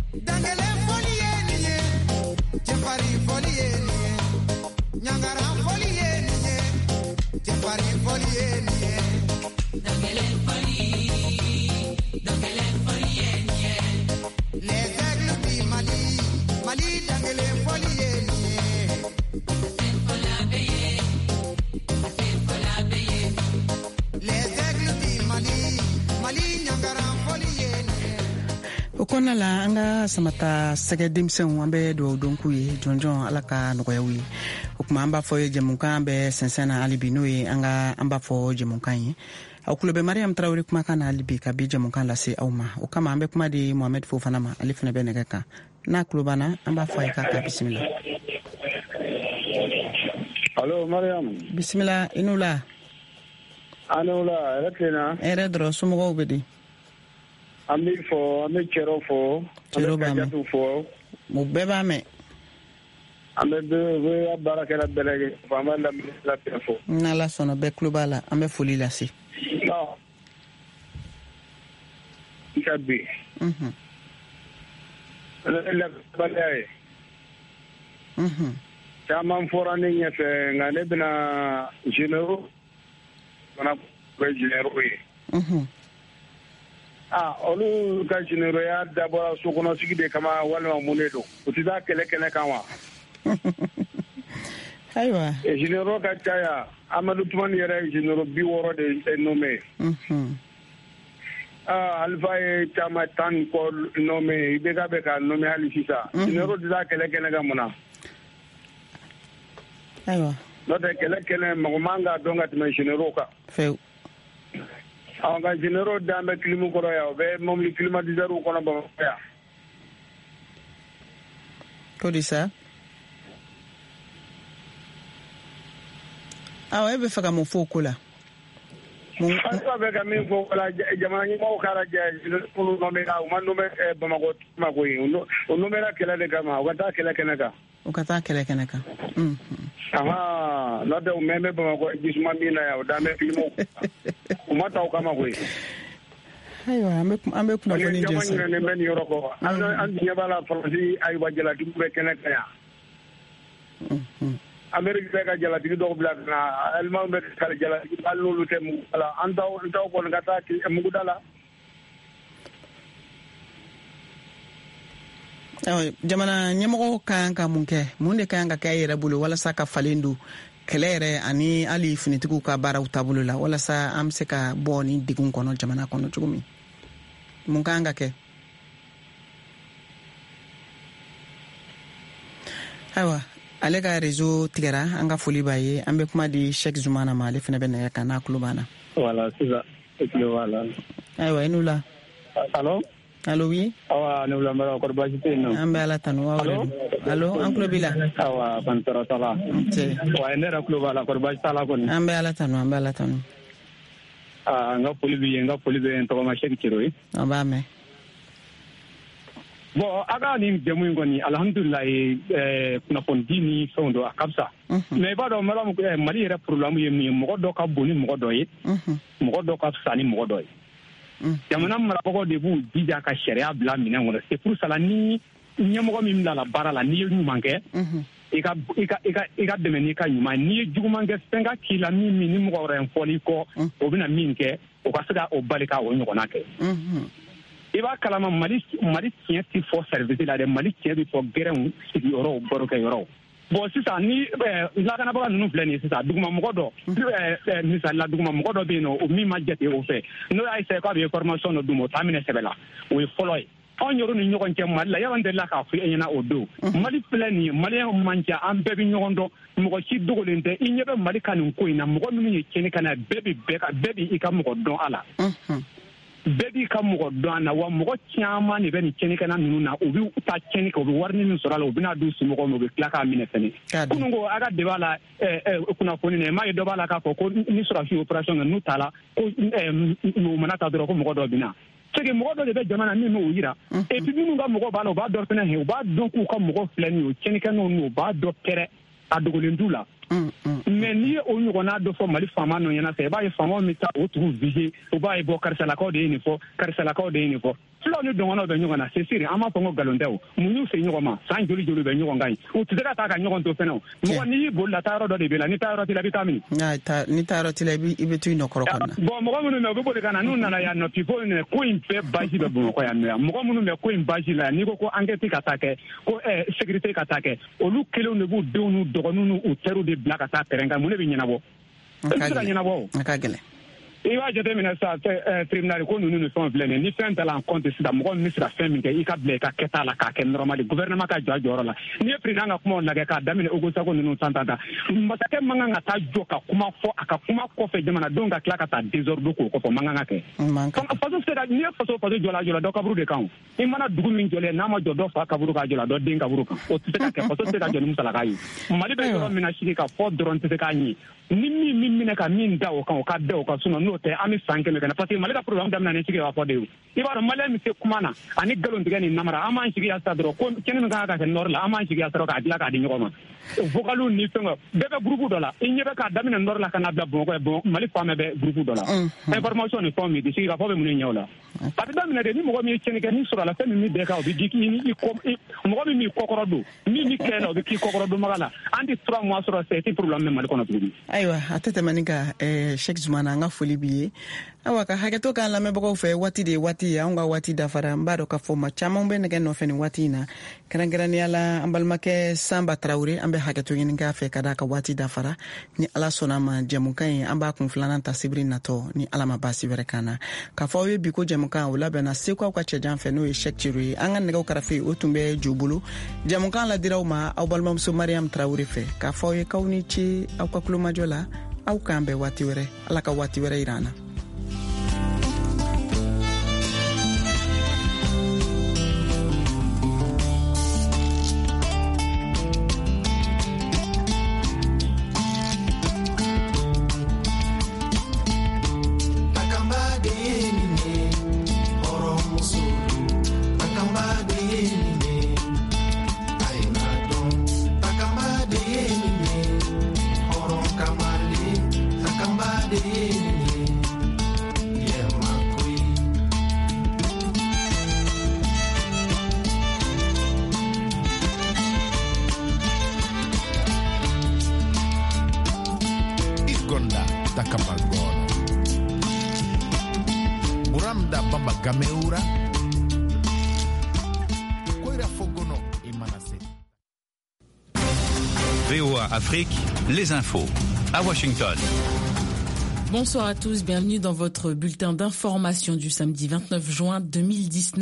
O kɔnɔna la an ka Samata sɛgɛ denmisɛnw an bɛ dugawu dɔn k'u ye jɔnjɔn Ala ka nɔgɔyaw ye o kuma an b'a fɔ ye jɛmukan bɛ sɛnsɛn na hali bi n'o ye an ka an b'a fɔ jɛmukan ye aw kulo bɛ Mariam Tarawele kumakan na hali bi ka bi jɛmukan lase aw ma o kama an bɛ kuma di Mohamed Fofana ma ale fana bɛ nɛgɛ kan n'a kulo banna an b'a fɔ a ye k'a ka bisimila. Allo Mariam bisimila i n'u la. A n'u la hɛrɛ tɛna. Hɛrɛ dɔrɔn somɔgɔw bɛ di. An b'i fɔ an bɛ Cɛrɔ fɔ an bɛ Kajatu fɔ o bɛɛ b'a mɛn. an bɛ bɛ baarakɛla bɛɛ lajɛlen fɔ an b'a lamɛnnikɛla bɛɛ fɔ. n'Ala sɔnna bɛɛ tulo b'a la an bɛ foli lase. non i ka bi. unhun. ale labaliya ye. unhun. caman fɔra ne ɲɛfɛ nka ne bɛna généraux fana bɛ généraux ye. unhun. ah olu ka généraux ya dabɔra sokɔnɔsigi de kama walima mun de don u tɛ taa kɛlɛ kɛnɛ kan wa. ayiwa. généraux ka caya Amadu Tumani yɛrɛ généraux bi wɔɔrɔ de nommé. unhun. ah Alifa ye caman tan ni kɔ nommé i bɛ ka bɛ ka nommé hali sisan. généraux tɛ taa kɛlɛ kɛnɛ kan mun na. ayiwa. n'o tɛ kɛlɛ kɛnɛ mɔgɔ man ka dɔn ka tɛmɛ généraux kan. fewu. ɔ nka généraux dan bɛ kilimu kɔrɔ yan u bɛ mobili climatiseur kɔnɔ Bamakɔ yan. ko di sa. awɔ e bɛ fɛ ka mun fɔ o ko la. Alifa bɛ ka min fɔ wala jamana ɲɛmɔgɔw ka lajɛ olu nommé u ma nommé Bamakɔ ma ko ye o nommé la kɛlɛ de kama u ka taa kɛlɛ kɛnɛ kan. u ka taa kɛlɛ kɛnɛ kan. ahan n'o tɛ u mɛn bɛ Bamakɔ jisuma min na yan o dan bɛ filimu u ma taa o kama koyi. ayiwa an bɛ an bɛ kunnafoni jɛ sisan. jama ɲinɛnen bɛ nin yɔrɔ kɔ an an ɲɛ b'a la Faransi ayiwa jalatigiw bɛ kɛnɛ kan yan. Amérique bɛ ka jalatigi dɔw bila ka na Alimaw bɛ ka jalatigi hali n'olu tɛ mugu la an taw an taw kɔni ka taa muguda la. jamana ɲɛmɔgɔ kan ka mun kɛ mun de kan ka kɛ yɛrɛ bolo walasa ka falen don kɛlɛ yɛrɛ ani hali finitigiw ka baaraw taabolo la walasa an bɛ se ka bɔ ni degun kɔnɔ jamana kɔnɔ cogo min mun kan ka kɛ ayiwa ale ka réseau tigɛra an ka foli b'a ye an bɛ kuma di Cheikh Zumana ma ale fana bɛ nɛgɛ kan n'a tulo b'an na voilà sisan e tulo b'a la ayiwa i n'u la allo allo oui awa ne wula mara kɔrɔ baasi tɛ yen nɔ an bɛ ala tanu aw de allo an tulo b'i la awa ban tɔɔrɔ t'a la wa ne yɛrɛ tulo b'a la kɔrɔ baasi t'a la kɔni an bɛ ala tanu an bɛ ala tanu aa n ka foli b'i ye n ka foli bɛ n tɔgɔma Cheikh Ciro ye an b'a mɛn bon a ka nin jɛmu in kɔni alhamdulilayi ɛɛ kunnafoni di ni fɛnw don a ka fisa mais i b'a dɔn madame Mali yɛrɛ problème ye min ye mɔgɔ dɔ ka bon ni mɔgɔ dɔ ye mɔgɔ dɔ ka fisa ni mɔgɔ dɔ ye jamana marabagaw de b'u jija ka sariya bila minɛn kɔnɔ c'est pour ça la ni ɲɛmɔgɔ min bila la baara la n'i ye ɲuman kɛ i ka i ka i ka i ka dɛmɛ n'i ka ɲuman n'i ye juguman kɛ fɛn ka k'i la min min ni mɔgɔ wɛrɛ fɔl'i kɔ o bɛna min kɛ o ka se ka o bali ka o ɲɔgɔnna kɛ i b'a kalama Mali Mali tiɲɛ ti fɔ service la dɛ Mali tiɲɛ bi fɔ gɛrɛnw sigiyɔrɔw barokɛyɔrɔw bon sisan ni lakanabaga ninnu filɛ nin ye sisan dugumamɔgɔ dɔ misali la dugumamɔgɔ dɔ bɛ yen nɔ o min ma jate o fɛ n'o y'a essayé k'a bɛ information dɔ d'u ma o t'a minɛ sɛbɛ la o ye fɔlɔ ye anw yɛrɛ ni ɲɔgɔn cɛ Mali la yala n delila k'a fɔ e ɲɛna o don Mali filɛ nin ye maliyɛnw man ca an bɛɛ bɛ ɲɔgɔn dɔn mɔgɔ si dogolen tɛ i ɲɛ bɛ Mali ka nin ko in na mɔgɔ minnu ye tiɲɛni ka na bɛɛ bɛ bɛɛ ka bɛɛ bɛ i ka mɔgɔ dɔn a la bɛɛ b'i ka mɔgɔ dɔn a na wa mɔgɔ caman de bɛ nin tiɲɛnikɛla ninnu na u bɛ taa tiɲɛni kɛ u bɛ wari min sɔrɔ a la u bɛna d'u somɔgɔw ma u bɛ tila k'a minɛ fɛnɛ kunun ko a ka de b'a la kunnafoni na m'a ye dɔ b'a la k'a fɔ ko ni sɔrɔdasi opération kɛ n'u t'a la ko u mana ta dɔrɔn ko mɔgɔ dɔ bɛ na c'est que mɔgɔ dɔ de bɛ jamana min m'o yira et puis minnu ka mɔgɔ b'a la u b'a dɔn fɛnɛ u b'a dɔn k'u ka mɔgɔ filɛ nin ye o tiɲɛnikɛlaw ninnu u b'a dɔn pɛrɛ a dogolen t'u la mais n'i ye o ɲɔgɔnna dɔ fɔ Mali faama ninnu ɲɛna fɛ i b'a ye faamaw bɛ taa o tugu viser u b'a ye bɔ karisalakaw de ye nin fɔ karisalakaw de ye nin fɔ filaw ni dɔngɔnɔw bɛ ɲɔgɔn na c'est sûr an b'a fɔ ko nkalon tɛ o mun y'u se ɲɔgɔn ma san joli joli bɛ ɲɔgɔn kan ye u tɛ se ka taa ka ɲɔgɔn to fɛnɛ o mɔgɔ n'i y'i boli la taa yɔrɔ dɔ de b'i la ni taa yɔrɔ t'i la i bɛ taa min ni taa yɔrɔ t'i la i bɛ to i nɔkɔrɔ kɔnɔ bon mɔgɔ minnu bɛ u bɛ boli ka na n'u nana yan nɔ puis ko in ko in bɛɛ base bɛ Bamakɔ yan nɔ yan mɔgɔ minnu bɛ ko in base la yan n'i ko ko enquête ka taa kɛ ko sécurité ka taa kɛ olu kelenw de b'u denw n'u dɔgɔninw n'u teriw de bila ka taa terrain kan mun de bɛ ɲɛnabɔ i bɛ se ka ɲɛnabɔ a ka gɛlɛn i b'a jateminɛ sa tribunal ko ninnu ni fɛnw filɛ nin ye ni fɛn ta la en compte sisan mɔgɔ min bɛ se ka fɛn min kɛ i ka bila i ka kɛta la k'a kɛ normal gouvernement ka jɔ a jɔyɔrɔ la n'i ye président ka kumaw lajɛ k'a daminɛ Ogosago ninnu tan tan tan masakɛ man kan ka taa jɔ ka kuma fɔ a ka kuma kɔfɛ jamanadenw ka tila ka taa désordre k'o kɔfɛ man kan ka kɛ faso sera n'i ye faso faso jɔ la jɔ la dɔ kaburu de kan i mana dugu min jɔlen n'a ma jɔ dɔ fa kaburu k'a jɔ la dɔ den kaburu kan o tɛ se ka kɛ faso tɛ se ka jɔ ni musalaka ye Mali bɛ yɔrɔ min na sigi ka fɔ dɔrɔn tɛ se k'a ɲɛ ni min min minɛ ka min da o kan o ka da o kan sinon n'o tɛ an bɛ san kɛmɛ kɛnɛ parce que Mali ka problème daminɛ ni sigi b'a fɔ de ye i b'a dɔn maliyɛn min se kuma na ani nkalon tigɛ ni namara an b'an sigi yan sa dɔrɔn ko kɛnɛ min kan ka kɛ nord la an b'an sigi yan dɔrɔn k'a dilan k'a di ɲɔgɔn ma vocaliw ni fɛngɛ bɛɛ bɛ groupe dɔ la i ɲɛ bɛ k'a daminɛ nord la ka n'a bila Bamakɔ bon Mali fan bɛɛ bɛ groupe dɔ la information ni fɛnw min di sigi ka fɔ bɛ mun ɲɛ o la a bɛ daminɛ de ni mɔgɔ min ye tiɲɛni kɛ ni sɔrɔ la fɛn min bɛ bɛɛ kan o bɛ di k'i ni mɔgɔ min b'i kɔkɔrɔ don min b'i kɛ la o bɛ k'i kɔkɔrɔ donbaga la an tɛ trois mois sɔrɔ c'est un problème Mali kɔnɔ tuguni ayiwa a tɛ tɛmɛ nin kan Cheikh Zumana an ka foli b'i ye awa ka hakɛto k'an lamɛnbagaw fɛ waati de ye waati ye anw ka waati dafara n b'a dɔn k'a fɔ ma caman bɛ nɛgɛ nɔfɛ nin waati in na kɛrɛnkɛrɛnnenya la an balimakɛ Sanba Tarawele an bɛ hakɛto ɲini k'a fɛ ka d'a ka waati dafara ni Ala sɔnna ma jɛmukan in an b'a kun filanan ta sibiri natɔ ni Ala ma baasi wɛrɛ k'an na k'a fɔ aw ye bi ko jɛmukan o labɛnna Seko aw ka cɛjan fɛ n'o ye Cheikh Ciro ye an ka nɛgɛw karafe o tun bɛ jo bolo jɛmukan ladiraw ma aw balimamuso Mariam Tarawele fɛ k'a fɔ aw ye k'aw ni ce aw ka kulomajɔ la aw k'an bɛn waati wɛrɛ Ala ka waati wɛrɛ yira an na. Buramda Bamba Gameura Koira Fogono V O A Afrique, les infos. À Washington. Bonsoir à tous, bienvenue dans votre bulletin d'information du samedi vingt-neuf juin deux mille dix-neuf.